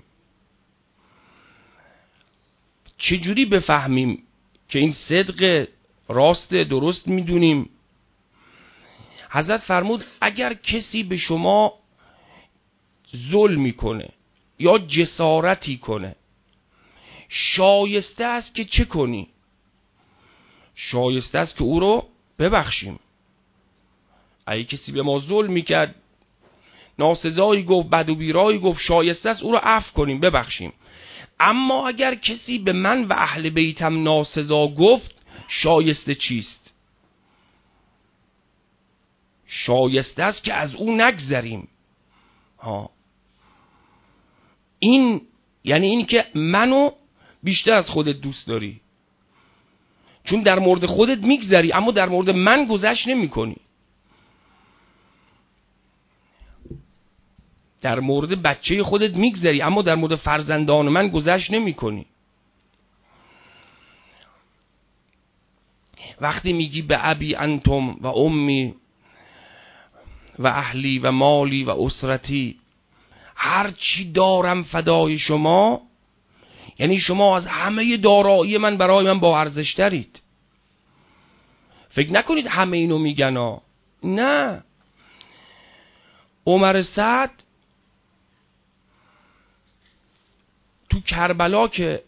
چجوری بفهمیم که این صدق راست درست میدونیم؟ حضرت فرمود اگر کسی به شما ظلم میکنه یا جسارتی کنه، شایسته است که چه کنی؟ شایسته است که او رو ببخشیم. اگه کسی به ما ظلم میکرد، ناسزایی گفت، بد و بیرایی گفت، شایسته است او رو عفو کنیم، ببخشیم. اما اگر کسی به من و اهل بیتم ناسزا گفت، شایسته چیست؟ شایسته است که از او نگذریم. ها، این یعنی این که منو بیشتر از خودت دوست داری، چون در مورد خودت میگذری اما در مورد من گذشت نمی کنی. در مورد بچه خودت میگذری اما در مورد فرزندان من گذشت نمی کنی. وقتی میگی به ابی انتم و امی و اهلی و مالی و اسرتی، هر چی دارم فدای شما، یعنی شما از همه دارایی من برای من با ارزش ترید. فکر نکنید همه اینو میگن ها، نه. عمر سعد تو کربلا که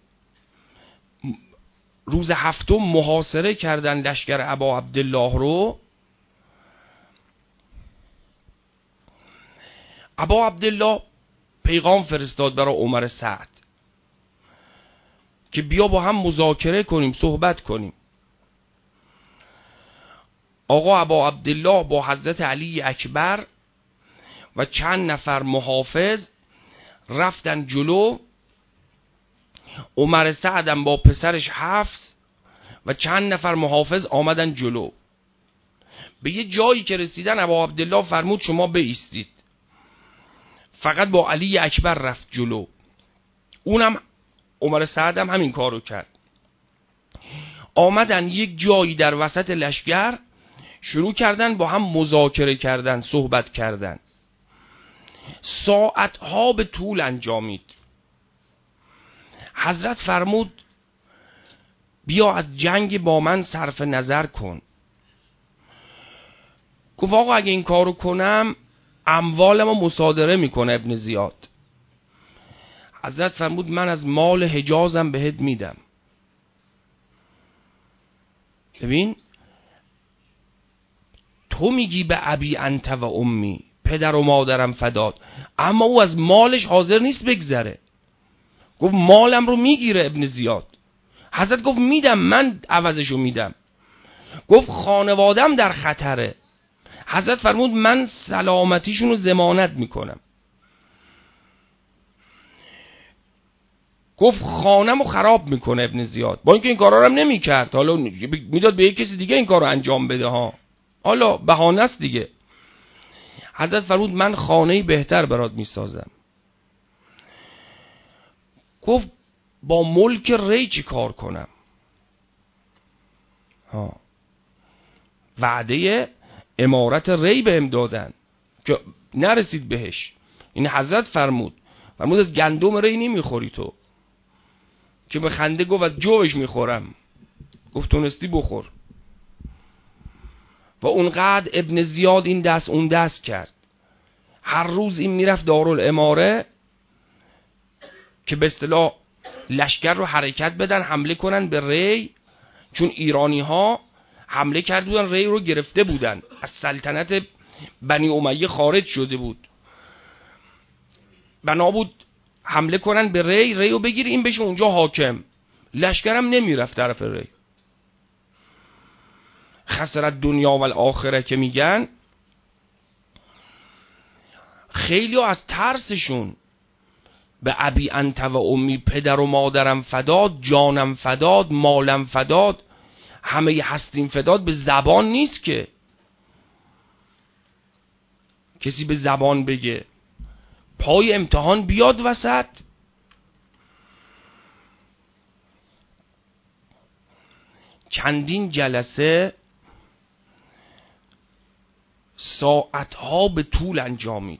روز هفتم محاصره کردن لشکر ابا عبدالله رو، ابا عبدالله پیغام فرستاد برای عمر سعد که بیا با هم مذاکره کنیم، صحبت کنیم. آقا ابا عبدالله با حضرت علی اکبر و چند نفر محافظ رفتن جلو. عمر سعدم با پسرش حفص و چند نفر محافظ آمدن جلو. به یه جایی که رسیدن ابا عبدالله فرمود شما بایستید. فقط با علی اکبر رفت جلو. اونم عمر سعدم همین کارو کرد. آمدن یک جایی در وسط لشکر، شروع کردن با هم مذاکره کردن، صحبت کردن. ساعتها به طول انجامید. حضرت فرمود بیا از جنگ با من صرف نظر کن. گفت آقا اگه این کارو کنم اموالمو مصادره میکنه ابن زیاد. حضرت فرمود من از مال حجازم بهت میدم. ببین، تو میگی به ابی انت و امی، پدر و مادرم فداد، اما او از مالش حاضر نیست بگذره. گفت مالم رو میگیره ابن زیاد. حضرت گفت میدم، من عوضشو میدم. گفت خانوادم در خطره. حضرت فرمود من سلامتیشون رو ضمانت میکنم. گفت خانم رو خراب میکنه ابن زیاد، با اینکه این کارا رو هم نمیکرد، حالا میداد به یک کسی دیگه این کار رو انجام بده ها، حالا بهانه است دیگه. حضرت فرمود من خانه‌ای بهتر برات میسازم. گفت با ملک ری چی کار کنم؟ ها، وعده امارت ری بهم دادن، که نرسید بهش. این حضرت فرمود فرمود از گندم ری نمیخوری تو، که به خنده گفت از جوش میخورم. گفت تونستی بخور. و اونقدر ابن زیاد این دست اون دست کرد. هر روز این میرفت دارالاماره که به اصطلاح لشکر رو حرکت بدن، حمله کنن به ری، چون ایرانی ها حمله کرده بودن ری رو گرفته بودن، از سلطنت بنی امیه خارج شده بود، بنا بود حمله کنن به ری، ری رو بگیر این بشه اونجا حاکم. لشکرم نمیرفت طرف ری. خسرت دنیا و الاخره که میگن، خیلی ها از ترسشون به ابی انت و امی، پدر و مادرم فداد، جانم فداد، مالم فداد، همه هستیم فداد، به زبان نیست که کسی به زبان بگه. پای امتحان بیاد وسط، چندین جلسه ساعتها به طول انجامید.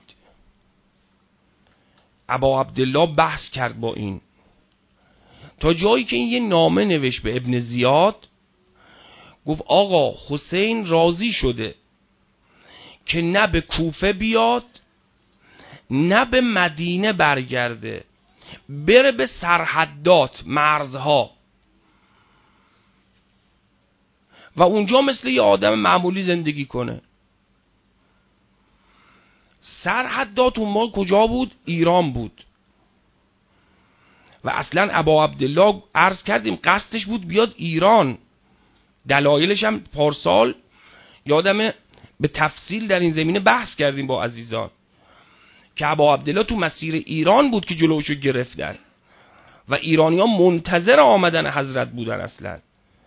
ابا عبدالله بحث کرد با این، تا جایی که این یه نامه نوشت به ابن زیاد، گفت آقا حسین راضی شده که نه به کوفه بیاد نه به مدینه برگرده، بره به سرحدات، مرزها، و اونجا مثل یه آدم معمولی زندگی کنه. سرحدات اون ما کجا بود؟ ایران بود. و اصلا ابا عبدالله عرض کردیم قصدش بود بیاد ایران. دلایلش هم پارسال یادمه به تفصیل در این زمینه بحث کردیم با عزیزان، که ابا عبدالله تو مسیر ایران بود که جلوشو گرفتن و ایرانی ها منتظر آمدن حضرت بودن. اصلا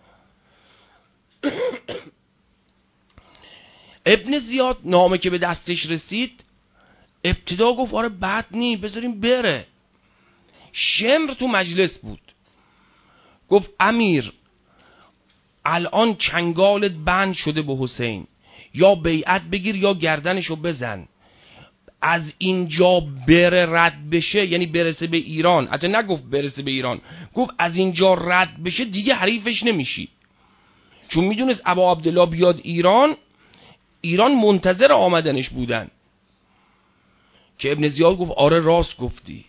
ابن زیاد نامه که به دستش رسید، ابتدا گفت آره بد نی، بذاریم بره. شمر تو مجلس بود، گفت امیر الان چنگالت بند شده به حسین، یا بیعت بگیر یا گردنشو بزن. از اینجا بره رد بشه، یعنی برسه به ایران، حتی نگفت برسه به ایران، گفت از اینجا رد بشه دیگه حریفش نمیشی. چون میدونست ابا عبدالله بیاد ایران، ایران منتظر آمدنش بودن. که ابن زیاد گفت آره راست گفتی،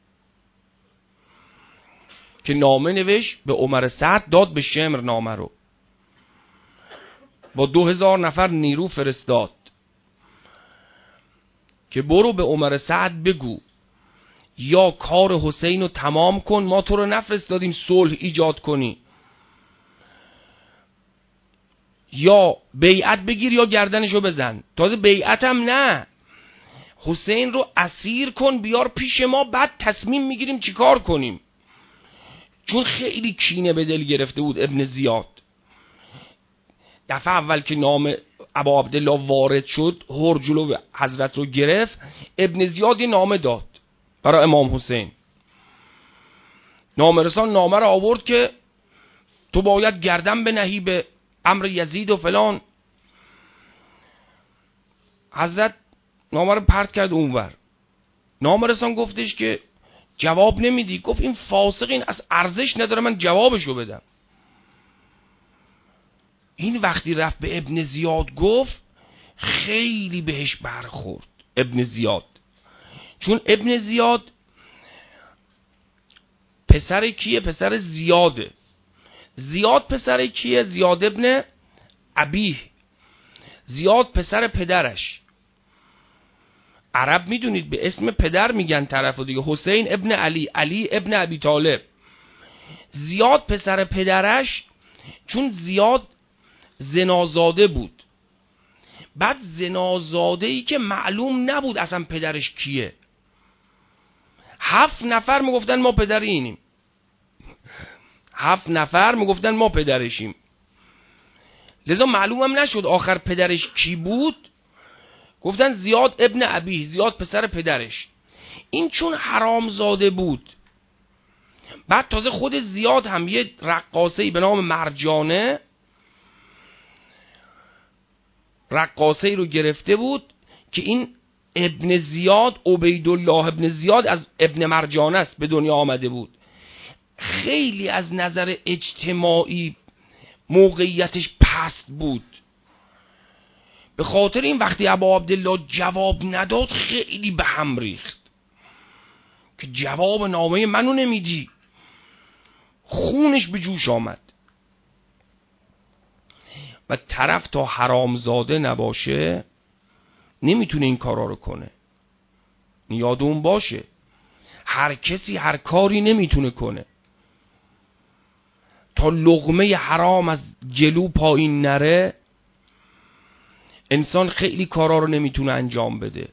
که نامه نوشت به عمر سعد، داد به شمر نامه رو، با دو هزار نفر نیرو فرستاد که برو به عمر سعد بگو یا کار حسین رو تمام کن، ما تو رو نفرستادیم صلح ایجاد کنی، یا بیعت بگیر یا گردنشو بزن. تازه بیعت هم نه، حسین رو اسیر کن بیار پیش ما، بعد تصمیم میگیریم چی کار کنیم. چون خیلی کینه به دل گرفته بود ابن زیاد. دفعه اول که نام ابا عبدالله وارد شد، هر جلو حضرت رو گرفت، ابن زیاد یه نامه داد برای امام حسین. نامه رسان نامه رو آورد که تو باید گردن بنهی به امر یزید و فلان. حضرت نامه رو پرت کرد اونور. نامه رسان گفتش که جواب نمیدی. گفت این فاسق، این از ارزش نداره من جوابشو بدم. این وقتی رفت به ابن زیاد گفت، خیلی بهش برخورد ابن زیاد. چون ابن زیاد پسر کیه؟ پسر زیاده. زیاد پسر کیه؟ زیاد ابن ابیه. زیاد پسر پدرش. عرب میدونید به اسم پدر میگن طرفو دیگه. حسین ابن علی، علی ابن ابی طالب. زیاد پسر پدرش، چون زیاد زنازاده بود. بعد زنازاده ای که معلوم نبود اصلا پدرش کیه. هفت نفر میگفتن ما پدر اینیم، هفت نفر میگفتن ما پدرشیم، لذا معلومم نشد آخر پدرش کی بود. گفتن زیاد ابن ابی، زیاد پسر پدرش. این چون حرامزاده بود، بعد تازه خود زیاد هم یه رقاصه‌ای به نام مرجانه، رقاصه‌ای رو گرفته بود که این ابن زیاد، عبیدالله ابن زیاد از ابن مرجان است، به دنیا آمده بود. خیلی از نظر اجتماعی موقعیتش پست بود. به خاطر این وقتی ابا عبدالله جواب نداد خیلی به هم ریخت که جواب نامه منو نمیدی. خونش به جوش آمد. و طرف تا حرامزاده نباشه نمیتونه این کارا رو کنه. یادون باشه هر کسی هر کاری نمیتونه کنه. تا لقمه حرام از جلو پایین نره انسان خیلی کارا رو نمیتونه انجام بده.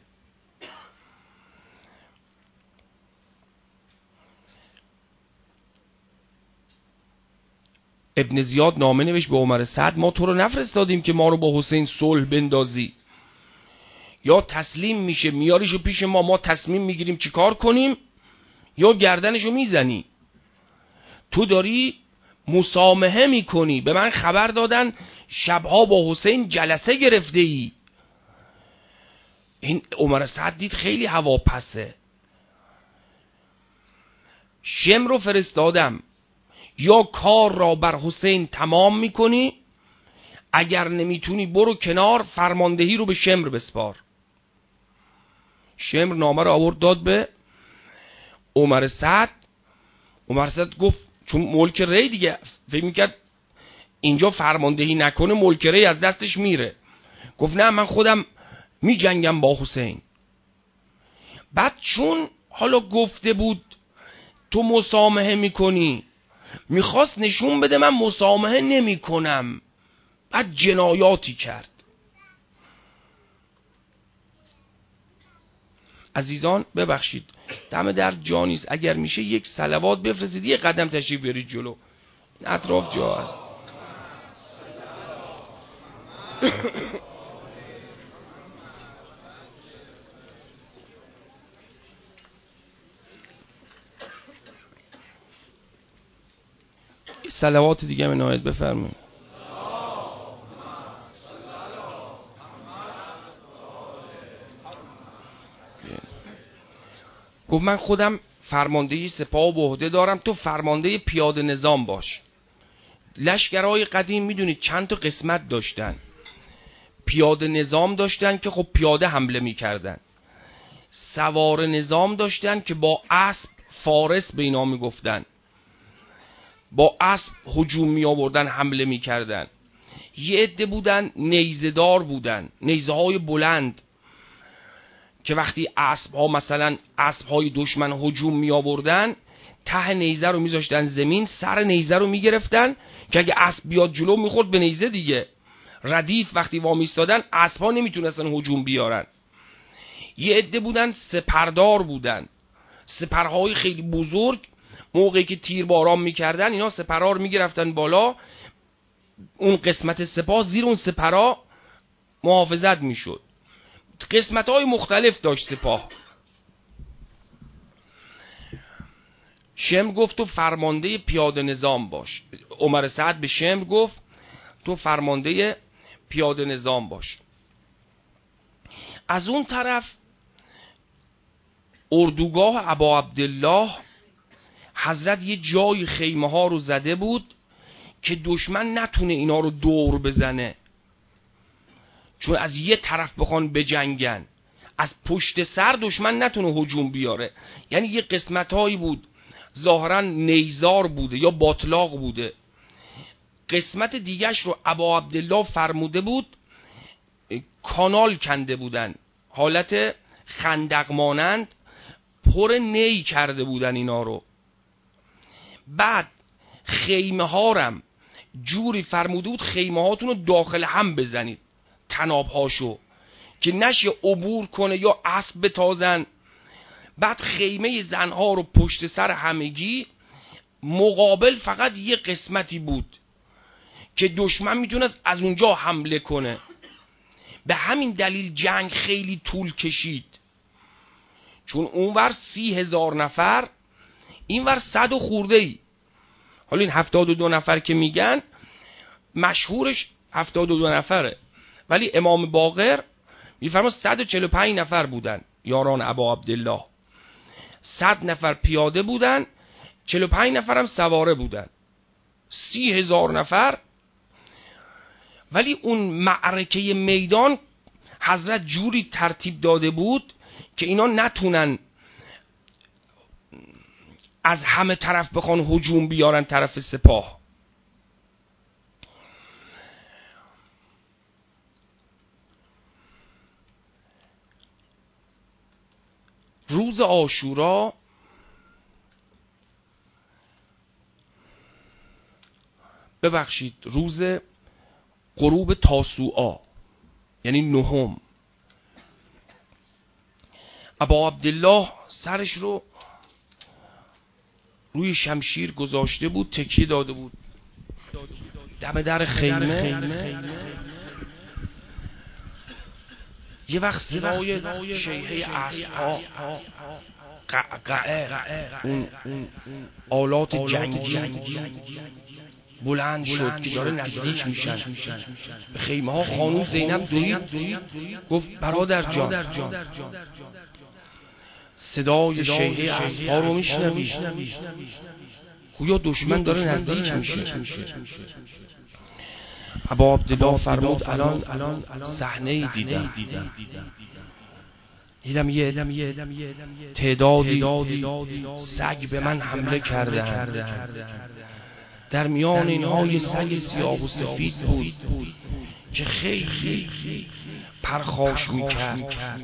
ابن زیاد نامه نوشت به عمر سعد ما تو رو نفرستادیم که ما رو با حسین صلح بندازی. یا تسلیم میشه میاریشو پیش ما، ما تصمیم میگیریم چی کار کنیم، یا گردنشو میزنی. تو داری مسامحه میکنی. به من خبر دادن شبها با حسین جلسه گرفته ای. این عمر سعد دید خیلی هوا پسه. شم رو فرستادم، یا کار را بر حسین تمام میکنی، اگر نمیتونی برو کنار، فرماندهی رو به شمر بسپار. شمر نامه رو آورد داد به عمر سعد. عمر سعد گفت چون ملک ری دیگه، فکر میکرد اینجا فرماندهی نکنه ملک ری از دستش میره. گفت نه من خودم می جنگم با حسین. بعد چون حالا گفته بود تو مسامحه میکنی، میخواست نشون بده من مسامحه نمی کنم. بعد جنایاتی کرد. عزیزان ببخشید دم در جا نیست، اگر میشه یک صلوات بفرستید یه قدم تشریف بیارید جلو، اطراف جا هست. صلوات دیگه هم عنایت بفرمایید. گفت من خودم فرماندهی سپاه و به عهده دارم، تو فرمانده پیاده نظام باش. لشکرهای قدیم میدونید چند تا قسمت داشتن. پیاده نظام داشتن که خب پیاده حمله میکردن. سوار نظام داشتن که با اسب فارس به اینا میگفتن، با اسب هجوم می آوردن، حمله می کردن. یه عده بودن نیزه‌دار بودن، نیزه های بلند که وقتی اسب ها مثلا اسب های دشمن هجوم می آوردن ته نیزه رو می ذاشتن زمین، سر نیزه رو می گرفتن که اگه اسب بیاد جلو می خورد به نیزه دیگه. ردیف وقتی وامی ایستادن اسب ها نمی تونستن هجوم بیارن. یه عده بودن سپردار بودن، سپرهای خیلی بزرگ. موقعی که تیر باران میکردن اینا سپرها رو میگرفتن بالا، اون قسمت سپاه زیر اون سپرها محافظت میشد. قسمت های مختلف داشت سپاه. شمر گفت تو فرمانده پیاده نظام باش. عمر سعد به شمر گفت تو فرمانده پیاده نظام باش. از اون طرف اردوگاه ابا عبدالله حضرت یه جای خیمه ها رو زده بود که دشمن نتونه اینا رو دور بزنه، چون از یه طرف بخوان بجنگن از پشت سر دشمن نتونه هجوم بیاره. یعنی یه قسمت هایی بود ظاهرا نیزار بوده یا باطلاق بوده. قسمت دیگش رو ابا عبدالله فرموده بود کانال کنده بودن، حالت خندق مانند پر نی کرده بودن اینا رو. بعد خیمه هارم جوری فرموده بود خیمه هاتون رو داخل هم بزنید، تناب هاشو، که نشه عبور کنه یا اسب بتازن. بعد خیمه زنها رو پشت سر همگی، مقابل فقط یه قسمتی بود که دشمن میتونست از اونجا حمله کنه. به همین دلیل جنگ خیلی طول کشید، چون اونور سی هزار نفر اینور صد و خورده ای. حالا این هفتاد و دو نفر که میگن مشهورش هفتاد و دو نفره، ولی امام باقر میفرماد صد و چهل و پنج نفر بودن یاران ابا عبدالله، صد نفر پیاده بودن، چهل و پنج نفر هم سواره بودن، سی هزار نفر. ولی اون معرکه میدان حضرت جوری ترتیب داده بود که اینا نتونن از همه طرف بخوان هجوم بیارن طرف سپاه. روز عاشورا ببخشید روز غروب تاسوعا یعنی نهم، ابا عبدالله سرش رو روی شمشیر گذاشته بود، تکیه داده بود دم در خیمه. یه وقت صدای شیهه اسب‌ها، قعقعه، اون آلات جنگی بلند شد که داره نزدیک میشن به خیمه ها. خانوم زینب دوید، گفت برادر جان صدای شیهه اسب‌ها رو میشنوی؟ گویا دشمن داره نزدیک میشه. ابا عبدالله فرمود الان صحنه دیدم، دیدم یه تعدادی سگ به من حمله کردن، در میان اینها یه سگ سیاه و سفید بود که خیلی پرخاش میکرد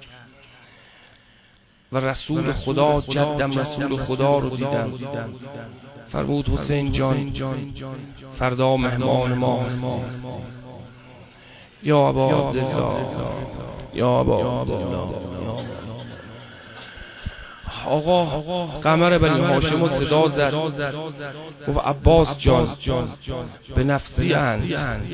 و رسول خدا جدم رسول خدا رو دیدم. فرمود حسین جان فردا مهمان ما هستی. یا ابا عبدالله، یا ابا عبدالله. آقا قمر بنی هاشم صدا زد، گفت عباس جان به نفسی اند،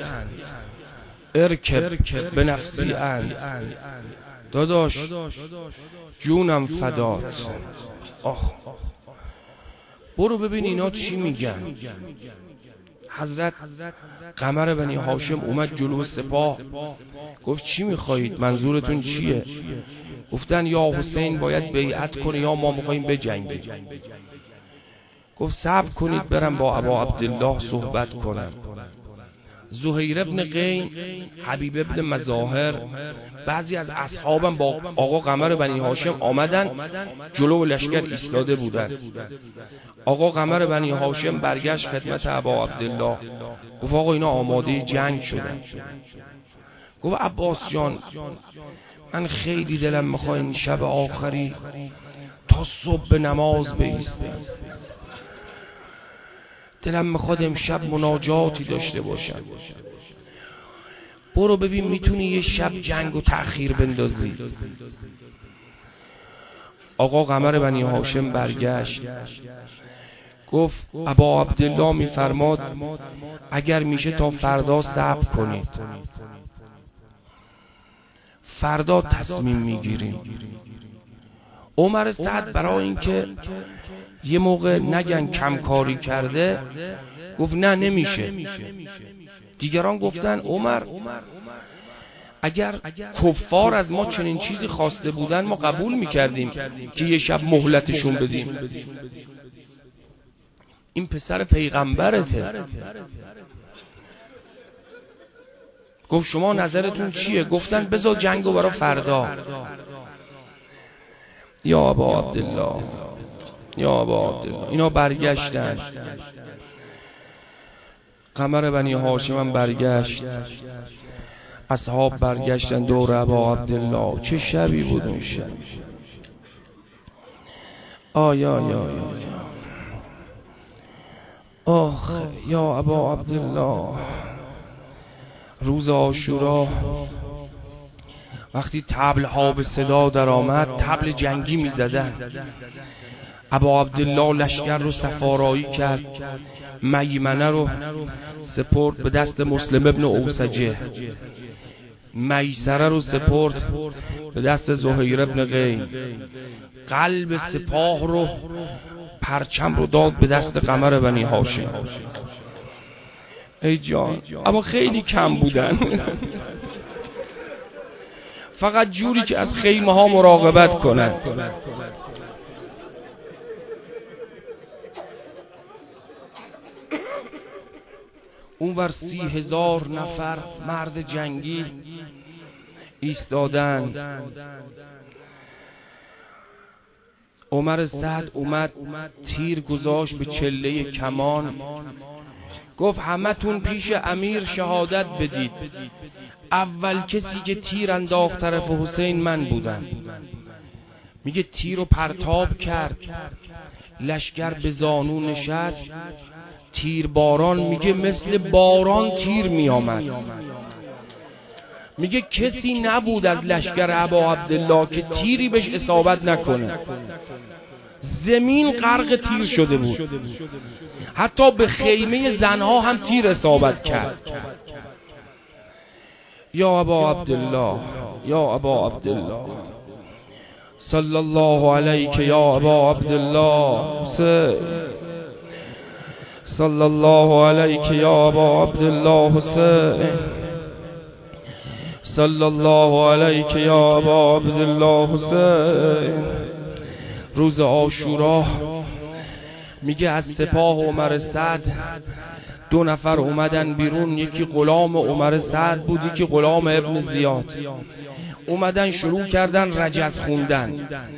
ارکب به نفسی اند. داداش جونم فدات. آه برو ببین اینا چی میگن. حضرت قمر بنی هاشم اومد جلو سپاه، گفت چی میخواهید، منظورتون چیه؟ گفتن یا حسین باید بیعت کنه یا ما میخواییم بجنگیم. گفت صبر کنید برم با ابا عبدالله صحبت کنم. زهیر ابن قین، حبیب ابن مظاهر، بعضی از اصحابم با آقا قمر بنی هاشم آمدن جلو لشکر ایستاده بودن. آقا قمر بنی هاشم برگشت خدمت ابا عبدالله، گفت آقا اینا آماده جنگ شدن. گفت عباس جان من خیلی دلم میخواد این شب آخری تا صبح به نماز بایستم، دلم میخواد امشب مناجاتی داشته باشم. برو ببین میتونی یه شب جنگ و تأخیر بندازی. آقا قمر بنی هاشم برگشت گفت ابا عبدالله میفرماد اگر میشه تا فردا صبر کنید، فردا تصمیم میگیریم. عمر سعد برای اینکه یه موقع نگن کمکاری کرده گفت نه نمیشه. دیگران گفتن عمر اگر کفار از ما چنین چیزی خواسته بودن ما قبول میکردیم که یه شب مهلتشون بدیم، این پسر پیغمبرته. گفت شما نظرتون چیه؟ گفتن بذار جنگو برای فردا. یا ابا عبدالله، یا ابا عبدالله. اینا برگشتن، قمر بنی هاشم هم برگشت، اصحاب برگشتن دور ابا عبدالله. چه شبی بود اون شب. آیا یا یا آخ یا ابا عبدالله. روز عاشورا وقتی طبل ها به صدا در آمد، طبل جنگی می زدن. ابا عبدالله لشکر رو سفارایی کرد، میمنه رو سپرد به دست مسلم ابن اوسجه، میسره رو سپرد به دست زهیر ابن قین، قلب سپاه رو پرچم رو داد به دست قمر بنی هاشم. ای جان اما خیلی کم بودن. فقط جوری که از خیمه ها مراقبت کنن. اونور سی هزار نفر مرد جنگی ایستادن. عمر سعد اومد تیر گذاشت به چله کمان، گفت همتون پیش امیر شهادت بدید. اول کسی که تیر انداخت طرف حسین من بودم. میگه تیر رو پرتاب کرد، لشکر به زانو نشست، تیر باران، میگه مثل باران تیر میآمد. میگه کسی نبود از لشکر ابا عبدالله که تیری بهش اصابت نکنه. زمین غرق تیر شده بود، حتی به خیمه زنها هم تیر اصابت کرد. یا ابا عبدالله، یا ابا عبدالله، صلی الله علیک یا ابا عبدالله، صلی الله علیک یا ابا عبدالله حسین، صلی الله علیک یا ابا عبدالله حسین. روز عاشورا میگه از سپاه عمر سعد دو نفر اومدن بیرون، یکی غلام عمر سعد بود، یکی غلام ابن زیاد. اومدن شروع کردن رجز خوندن.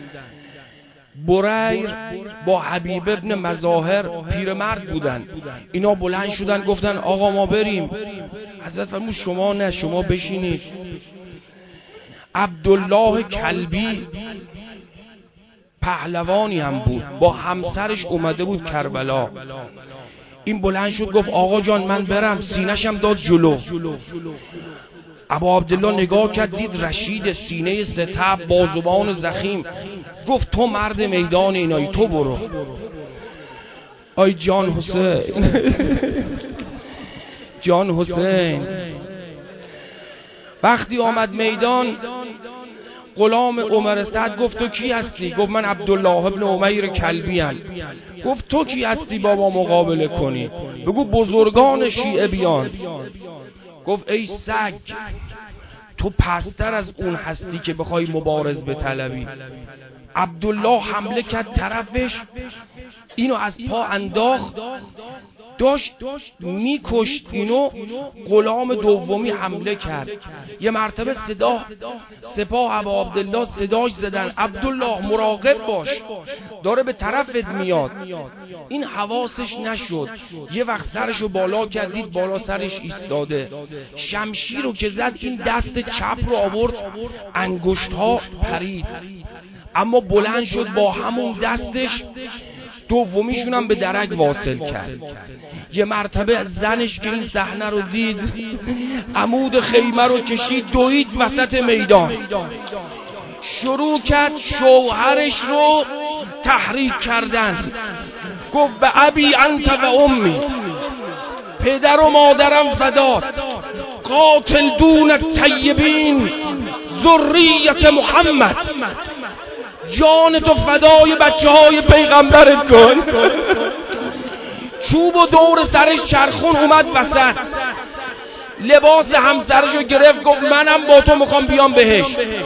بریر با حبیب ابن مظاهر پیرمرد بودن، اینا بلند شدن گفتن آقا ما بریم. حضرت فرمود شما نه، شما بشینید. عبدالله کلبی پهلوانی هم بود، با همسرش اومده بود کربلا. این بلند شد گفت آقا جان من برم، سینه‌شم داد جلو. ابا عبدالله نگاه کرد دید رشید سینه ستب بازوان زخیم، گفت تو مرد میدان اینایی، تو برو. آی جان حسین، جان حسین. وقتی آمد میدان، غلام عمر سعد گفت تو کی هستی؟ گفت من عبدالله ابن امیر کلبی ام. گفت تو کی هستی بابا مقابله کنی؟ بگو بزرگان شیعه بیان. گفت ای سگ، تو پستر از اون هستی که بخوای مبارز به طلبی. عبدالله حمله کرد طرفش، اینو از پا انداخت، داشت میکشت اینو. غلام دومی حمله کرد. یه مرتبه صدا سپاه ابا عبدالله صداش زدن عبدالله مراقب باش، داره به طرفت میاد. این حواسش نشد، یه وقت سرشو بالا کردید، بالا سرش ایستاده. شمشیر رو که زد این دست چپ رو آورد، انگشت ها پرید، اما بلند شد با همون دستش دومیشون هم به درک واصل کرد. یه مرتبه زنش که این صحنه رو دید، عمود خیمه رو کشید دوید وسط میدان، شروع کرد شوهرش رو تحریک کردن. گفت به ابی انت و امی، پدر و مادرم فدات، قاتل دون الطیبین ذریت محمد، جان تو فدای بچه های پیغمبرت کن. چوب و دور سرش چرخون اومد وسط، لباس همسرشو گرفت، گفت منم با تو میخوام بیام بهش.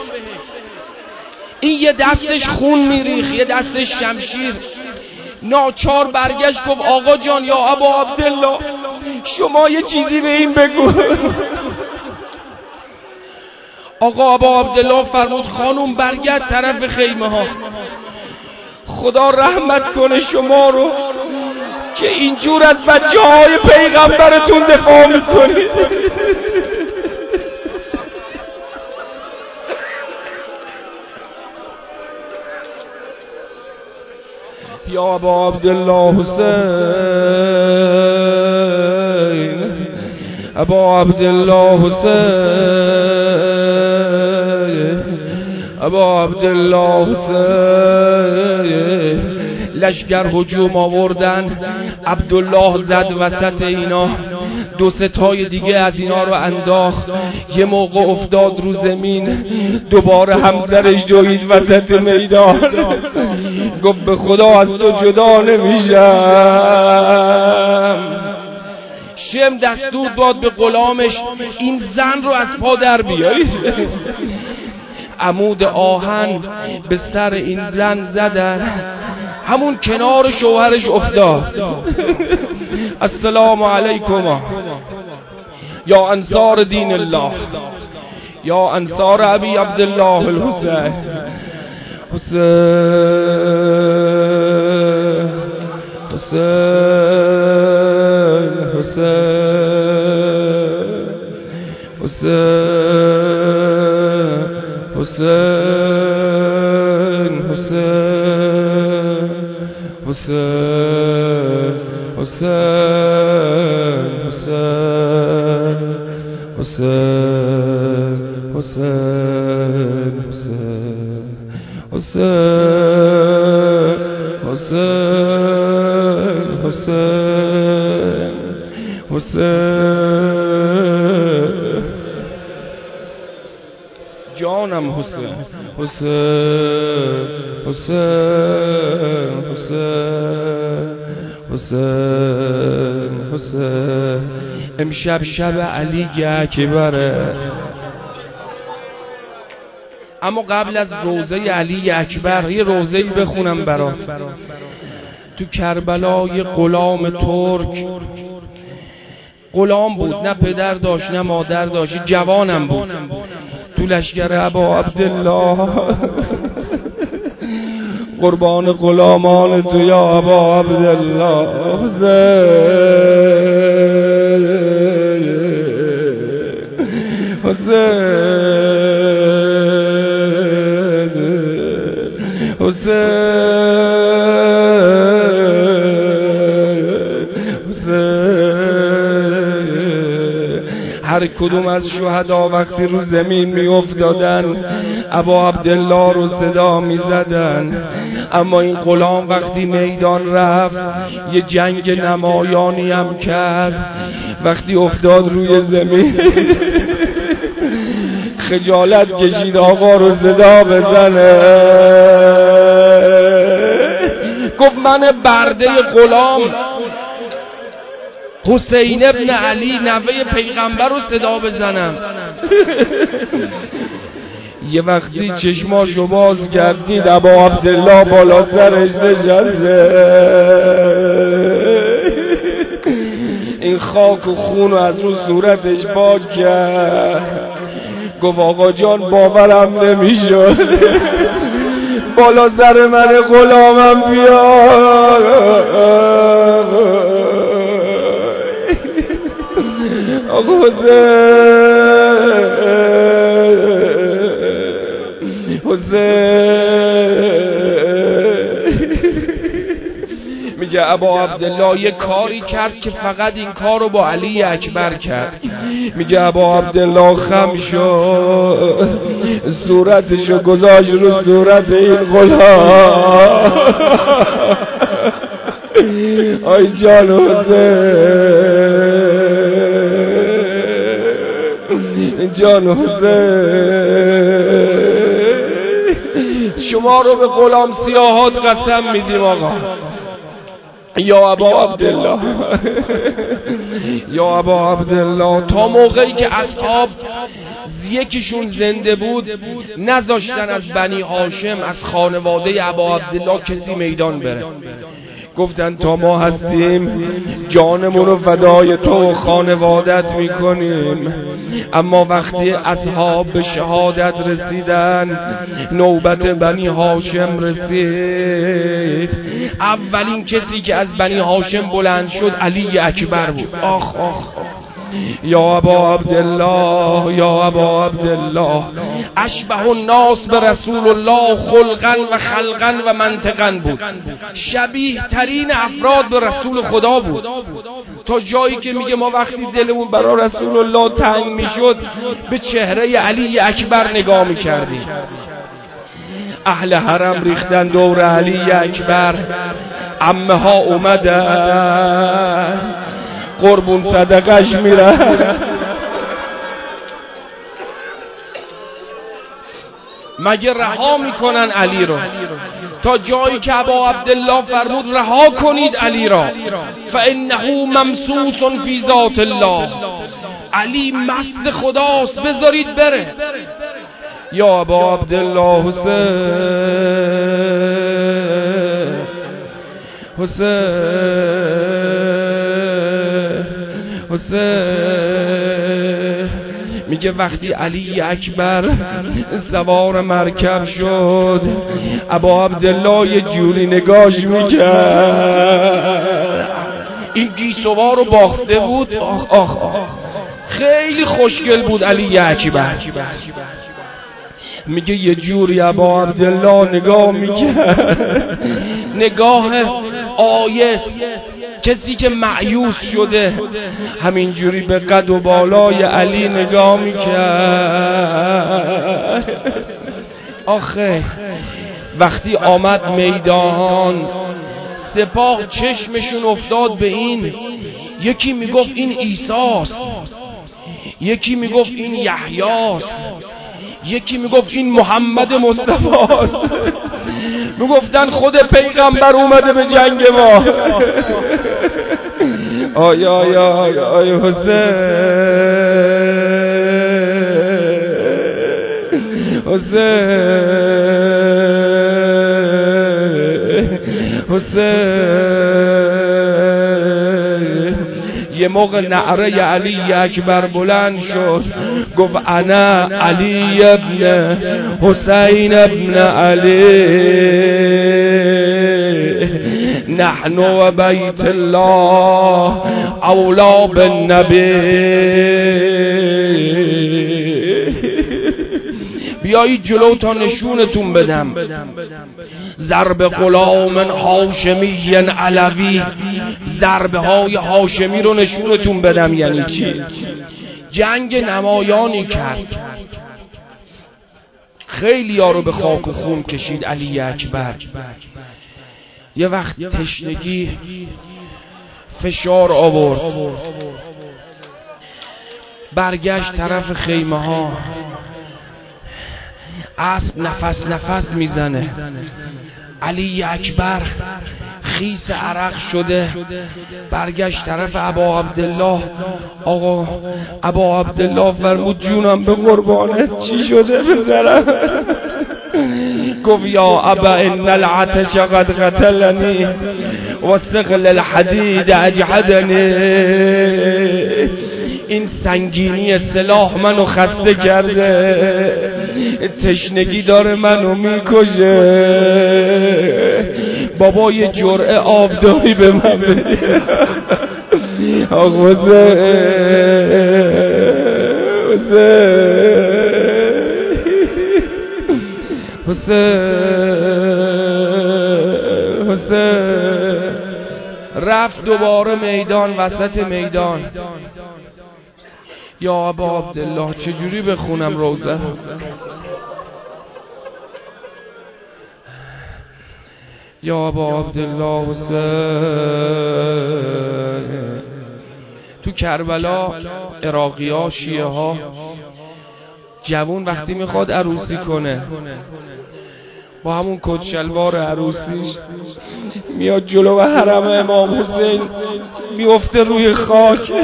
این یه دستش خون میریخ، یه دستش شمشیر. ناچار برگشت گفت آقا جان یا ابا عبدالله، شما یه چیزی به این بگو. آقا ابا عبدالله فرمود خانوم برگرد طرف خیمه ها، خدا رحمت کنه شما رو که اینجور از بچه های پیغمبرتون دفاع میکنید. یا ابا عبدالله حسین، ابا عبدالله حسین، ابا عبدالله حسین. لشکر هجوم آوردن، عبدالله زد وسط اینا، دو ستای دیگه از اینا رو انداخت. یه موقع افتاد رو زمین، دوباره همسرش دوید وسط میدان. گفت به خدا از تو جدا نمیشم. شم دستور داد به غلامش این زن رو از پا در بیاری. عمود آهن به سر این زن زدن، همون کنار شوهرش افتاد. السلام علیکم یا انصار دین الله، یا انصار ابی عبدالله الحسین. حسین حسین حسین حسین حسین حسین حسین حسین حسین حسین حسین حسین حسین حسین حسین جانم حسین حسین حسین حسین حسین حسین امشب شب علی اکبره. اما قبل از روزه علی اکبر یه روزه‌ای بخونم برات. تو کربلا یه غلام ترک، غلام بود، نه پدر داشت نه مادر داشت، جوانم بود. تو لشکر ابا عبدالله قربان غلامان تو یا ابا عبدالله حسین حسین. هر کدوم از شهدا وقتی رو زمین می افتادن ابا عبدالله رو صدا می زدن، اما این غلام وقتی میدان رفت یه جنگ نمایانی هم کرد. وقتی افتاد روی زمین خجالت کشید آقا رو صدا بزنه، گفت من برده غلام حسین ابن علی نوه پیغمبر رو صدا بزنم. یه وقتی چشماشو باز کردید ابا عبدالله بالا سرش نشسته، این خاک و خون رو از رو صورتش پاک کرد. گفت آقا جان باورم نمیشد، بالا سر من غلامم بیار. آقا حسین حسین میگه ابا عبدالله یه کاری کرد که فقط این کار رو با علی اکبر کرد. میگه ابا عبدالله خم شد، صورتشو گذاشت رو صورت این غلام. آی جان حسین، جان حسین، شما رو به غلام سیاهات قسم میدیم آقا. یا ابا عبدالله، یا ابا عبدالله، تا موقعی که اصحاب یکیشون زنده بود نذاشتن از بنی هاشم از خانواده ابا عبدالله کسی میدان بره. گفتن تا ما هستیم جانمون رو فدای تو خانوادت میکنیم. اما وقتی اصحاب به شهادت رسیدن نوبت بنی هاشم رسید. اولین کسی که از بنی هاشم بلند شد علی اکبر بود. آخ آخ یا ابا عبدالله، یا ابا عبدالله، اشبه الناس به رسول الله خلقا و خلقا و منطقا بود. شبیه ترین افراد به رسول خدا بود، تا جایی که میگه ما وقتی دلمون برای رسول الله تنگ میشد به چهره علی اکبر نگاه میکردیم. اهل حرم ریختن دور علی اکبر، عمه ها اومدن قربون صدقش میره. مگه رها میکنن علی رو؟ تا جایی که ابا عبدالله فرمود رها کنید علی را، فانه ممسوس فی ذات الله، علی مست خداست بذارید بره. یا ابا عبدالله حسین حسین حسین. میگه وقتی علی اکبر سوار مرکب شد ابا عبدالله یه جوری نگاش میکرد، این گیسوها رو باخته بود. آخ آخ آخ خیلی خوشگل بود علی اکبر. میگه یه جوری ابا عبدالله نگاه میکرد، نگاه آیس، کسی که مایوس شده همینجوری به قد و بالای علی نگاه میکرد. آخه وقتی آمد میدان سپاه چشمشون افتاد به این، یکی میگفت این عیساست، یکی میگفت این یحیاست، یکی میگفت این محمد مصطفی‌ست، میگفتن خود پیغمبر اومده به جنگ ما. آی آی آی آی حسین حسین حسین. یه موقع نعره علی اکبر بلند شد، گفت انا علی ابن حسین ابن علی، نحن و بیت الله اولا بالنبی. بیایید جلو تا نشونتون بدم، ضرب غلام هاشمی علوی، ضربه های هاشمی رو نشونتون بدم یعنی چی. جنگ نمایانی کرد، خیلی ها رو به خاک و خون کشید علی اکبر. یه وقت تشنگی فشار آورد، برگشت طرف خیمه ها، اسب نفس نفس میزنه، علی اکبر خیس عرق شده، برگشت طرف ابا عبدالله. آقا ابا عبدالله فرمود جونم به قربانت، چی شده بذارم؟ گفت یا ابا ان العطش قد قتلنی و ثقل الحدید اجحدنی، این سنگینی سلاح منو خسته کرده، تشنگی داره منو میکشه. بابا یه جرعه آبداری به من بده. آقا حسین حسین حسین. رفت دوباره میدان، وسط میدان. یا ابا عبدالله چجوری بخونم روزه؟ یا ابا عبدالله حسین. تو کربلا عراقی ها شیعه ها، جوون وقتی میخواد عروسی کنه با همون کت شلوار عروسیش میاد جلو حرم امام حسین، میفته روی خاک،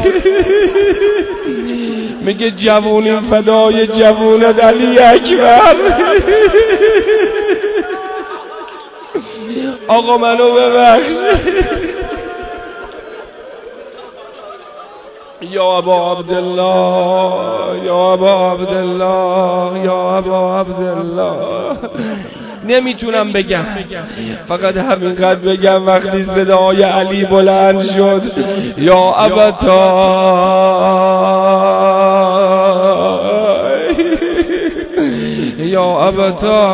میگه جوونی فدای جوونت علی اکبر، آقا منو ببخش. یا ابا عبدالله یا ابا عبدالله یا ابا عبدالله. نمیتونم بگم، فقط همینقدر بگم وقتی صدای علی بلند شد، یا ابتا یا ابتا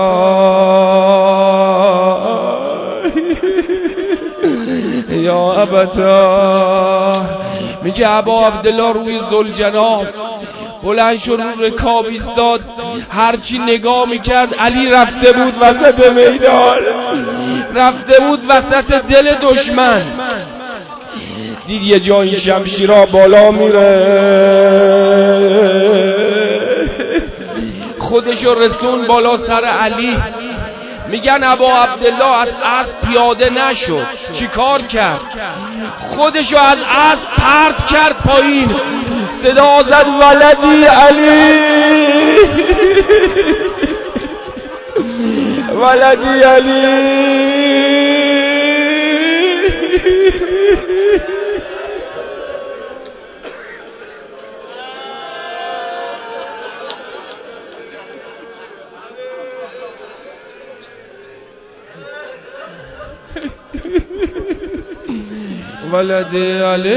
یا ابتا. میگه ابا عبدالله روی ذوالجناح بلند شد، رو رکاب ایستاد، هرچی نگاه میکرد علی رفته بود وسط میدان، رفته بود وسط دل دشمن. دید یه جا این شمشیرها بالا میره، خودشو رسون بالا سر علی. میگن ابا عبدالله از اسب پیاده نشد، چی کار کرد؟ خودشو از اسب پرت کرد پایین، صدا زد ولدی علی. ولدی علی ولدی علی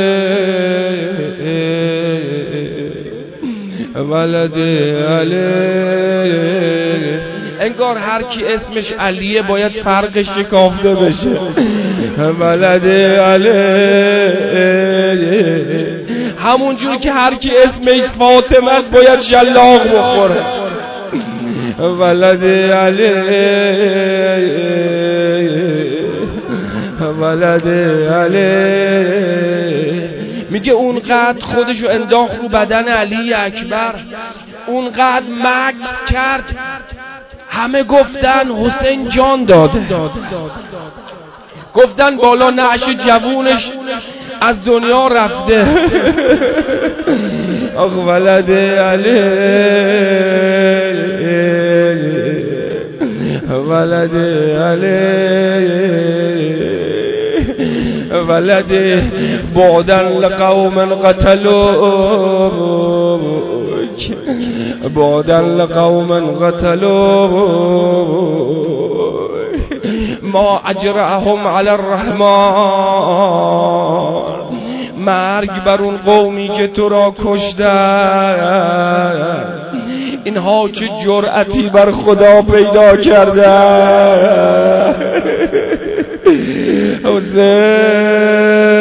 ولدی علی. انگار هر کی اسمش علیه باید فرقش شکافته بشه. ولدی علی همون جور که هر کی اسمش فاطمه است باید شلاق بخوره. ولدی علی ولدی علی. میگه اونقدر خودشو انداخت رو بدن علی اکبر، اونقدر مکث کرد، همه گفتن حسین جان داده، گفتن بالا نعش جوونش از دنیا رفته. آخ ولدی علی ولدی علی ولدی بعدن لقوم قتلوک بعدن لقوم قتلوک ما اجرهم علی الرحمن. مرگ بر اون قومی که تو را کشتن، اینها چه جرأتی بر خدا پیدا کرده. حسین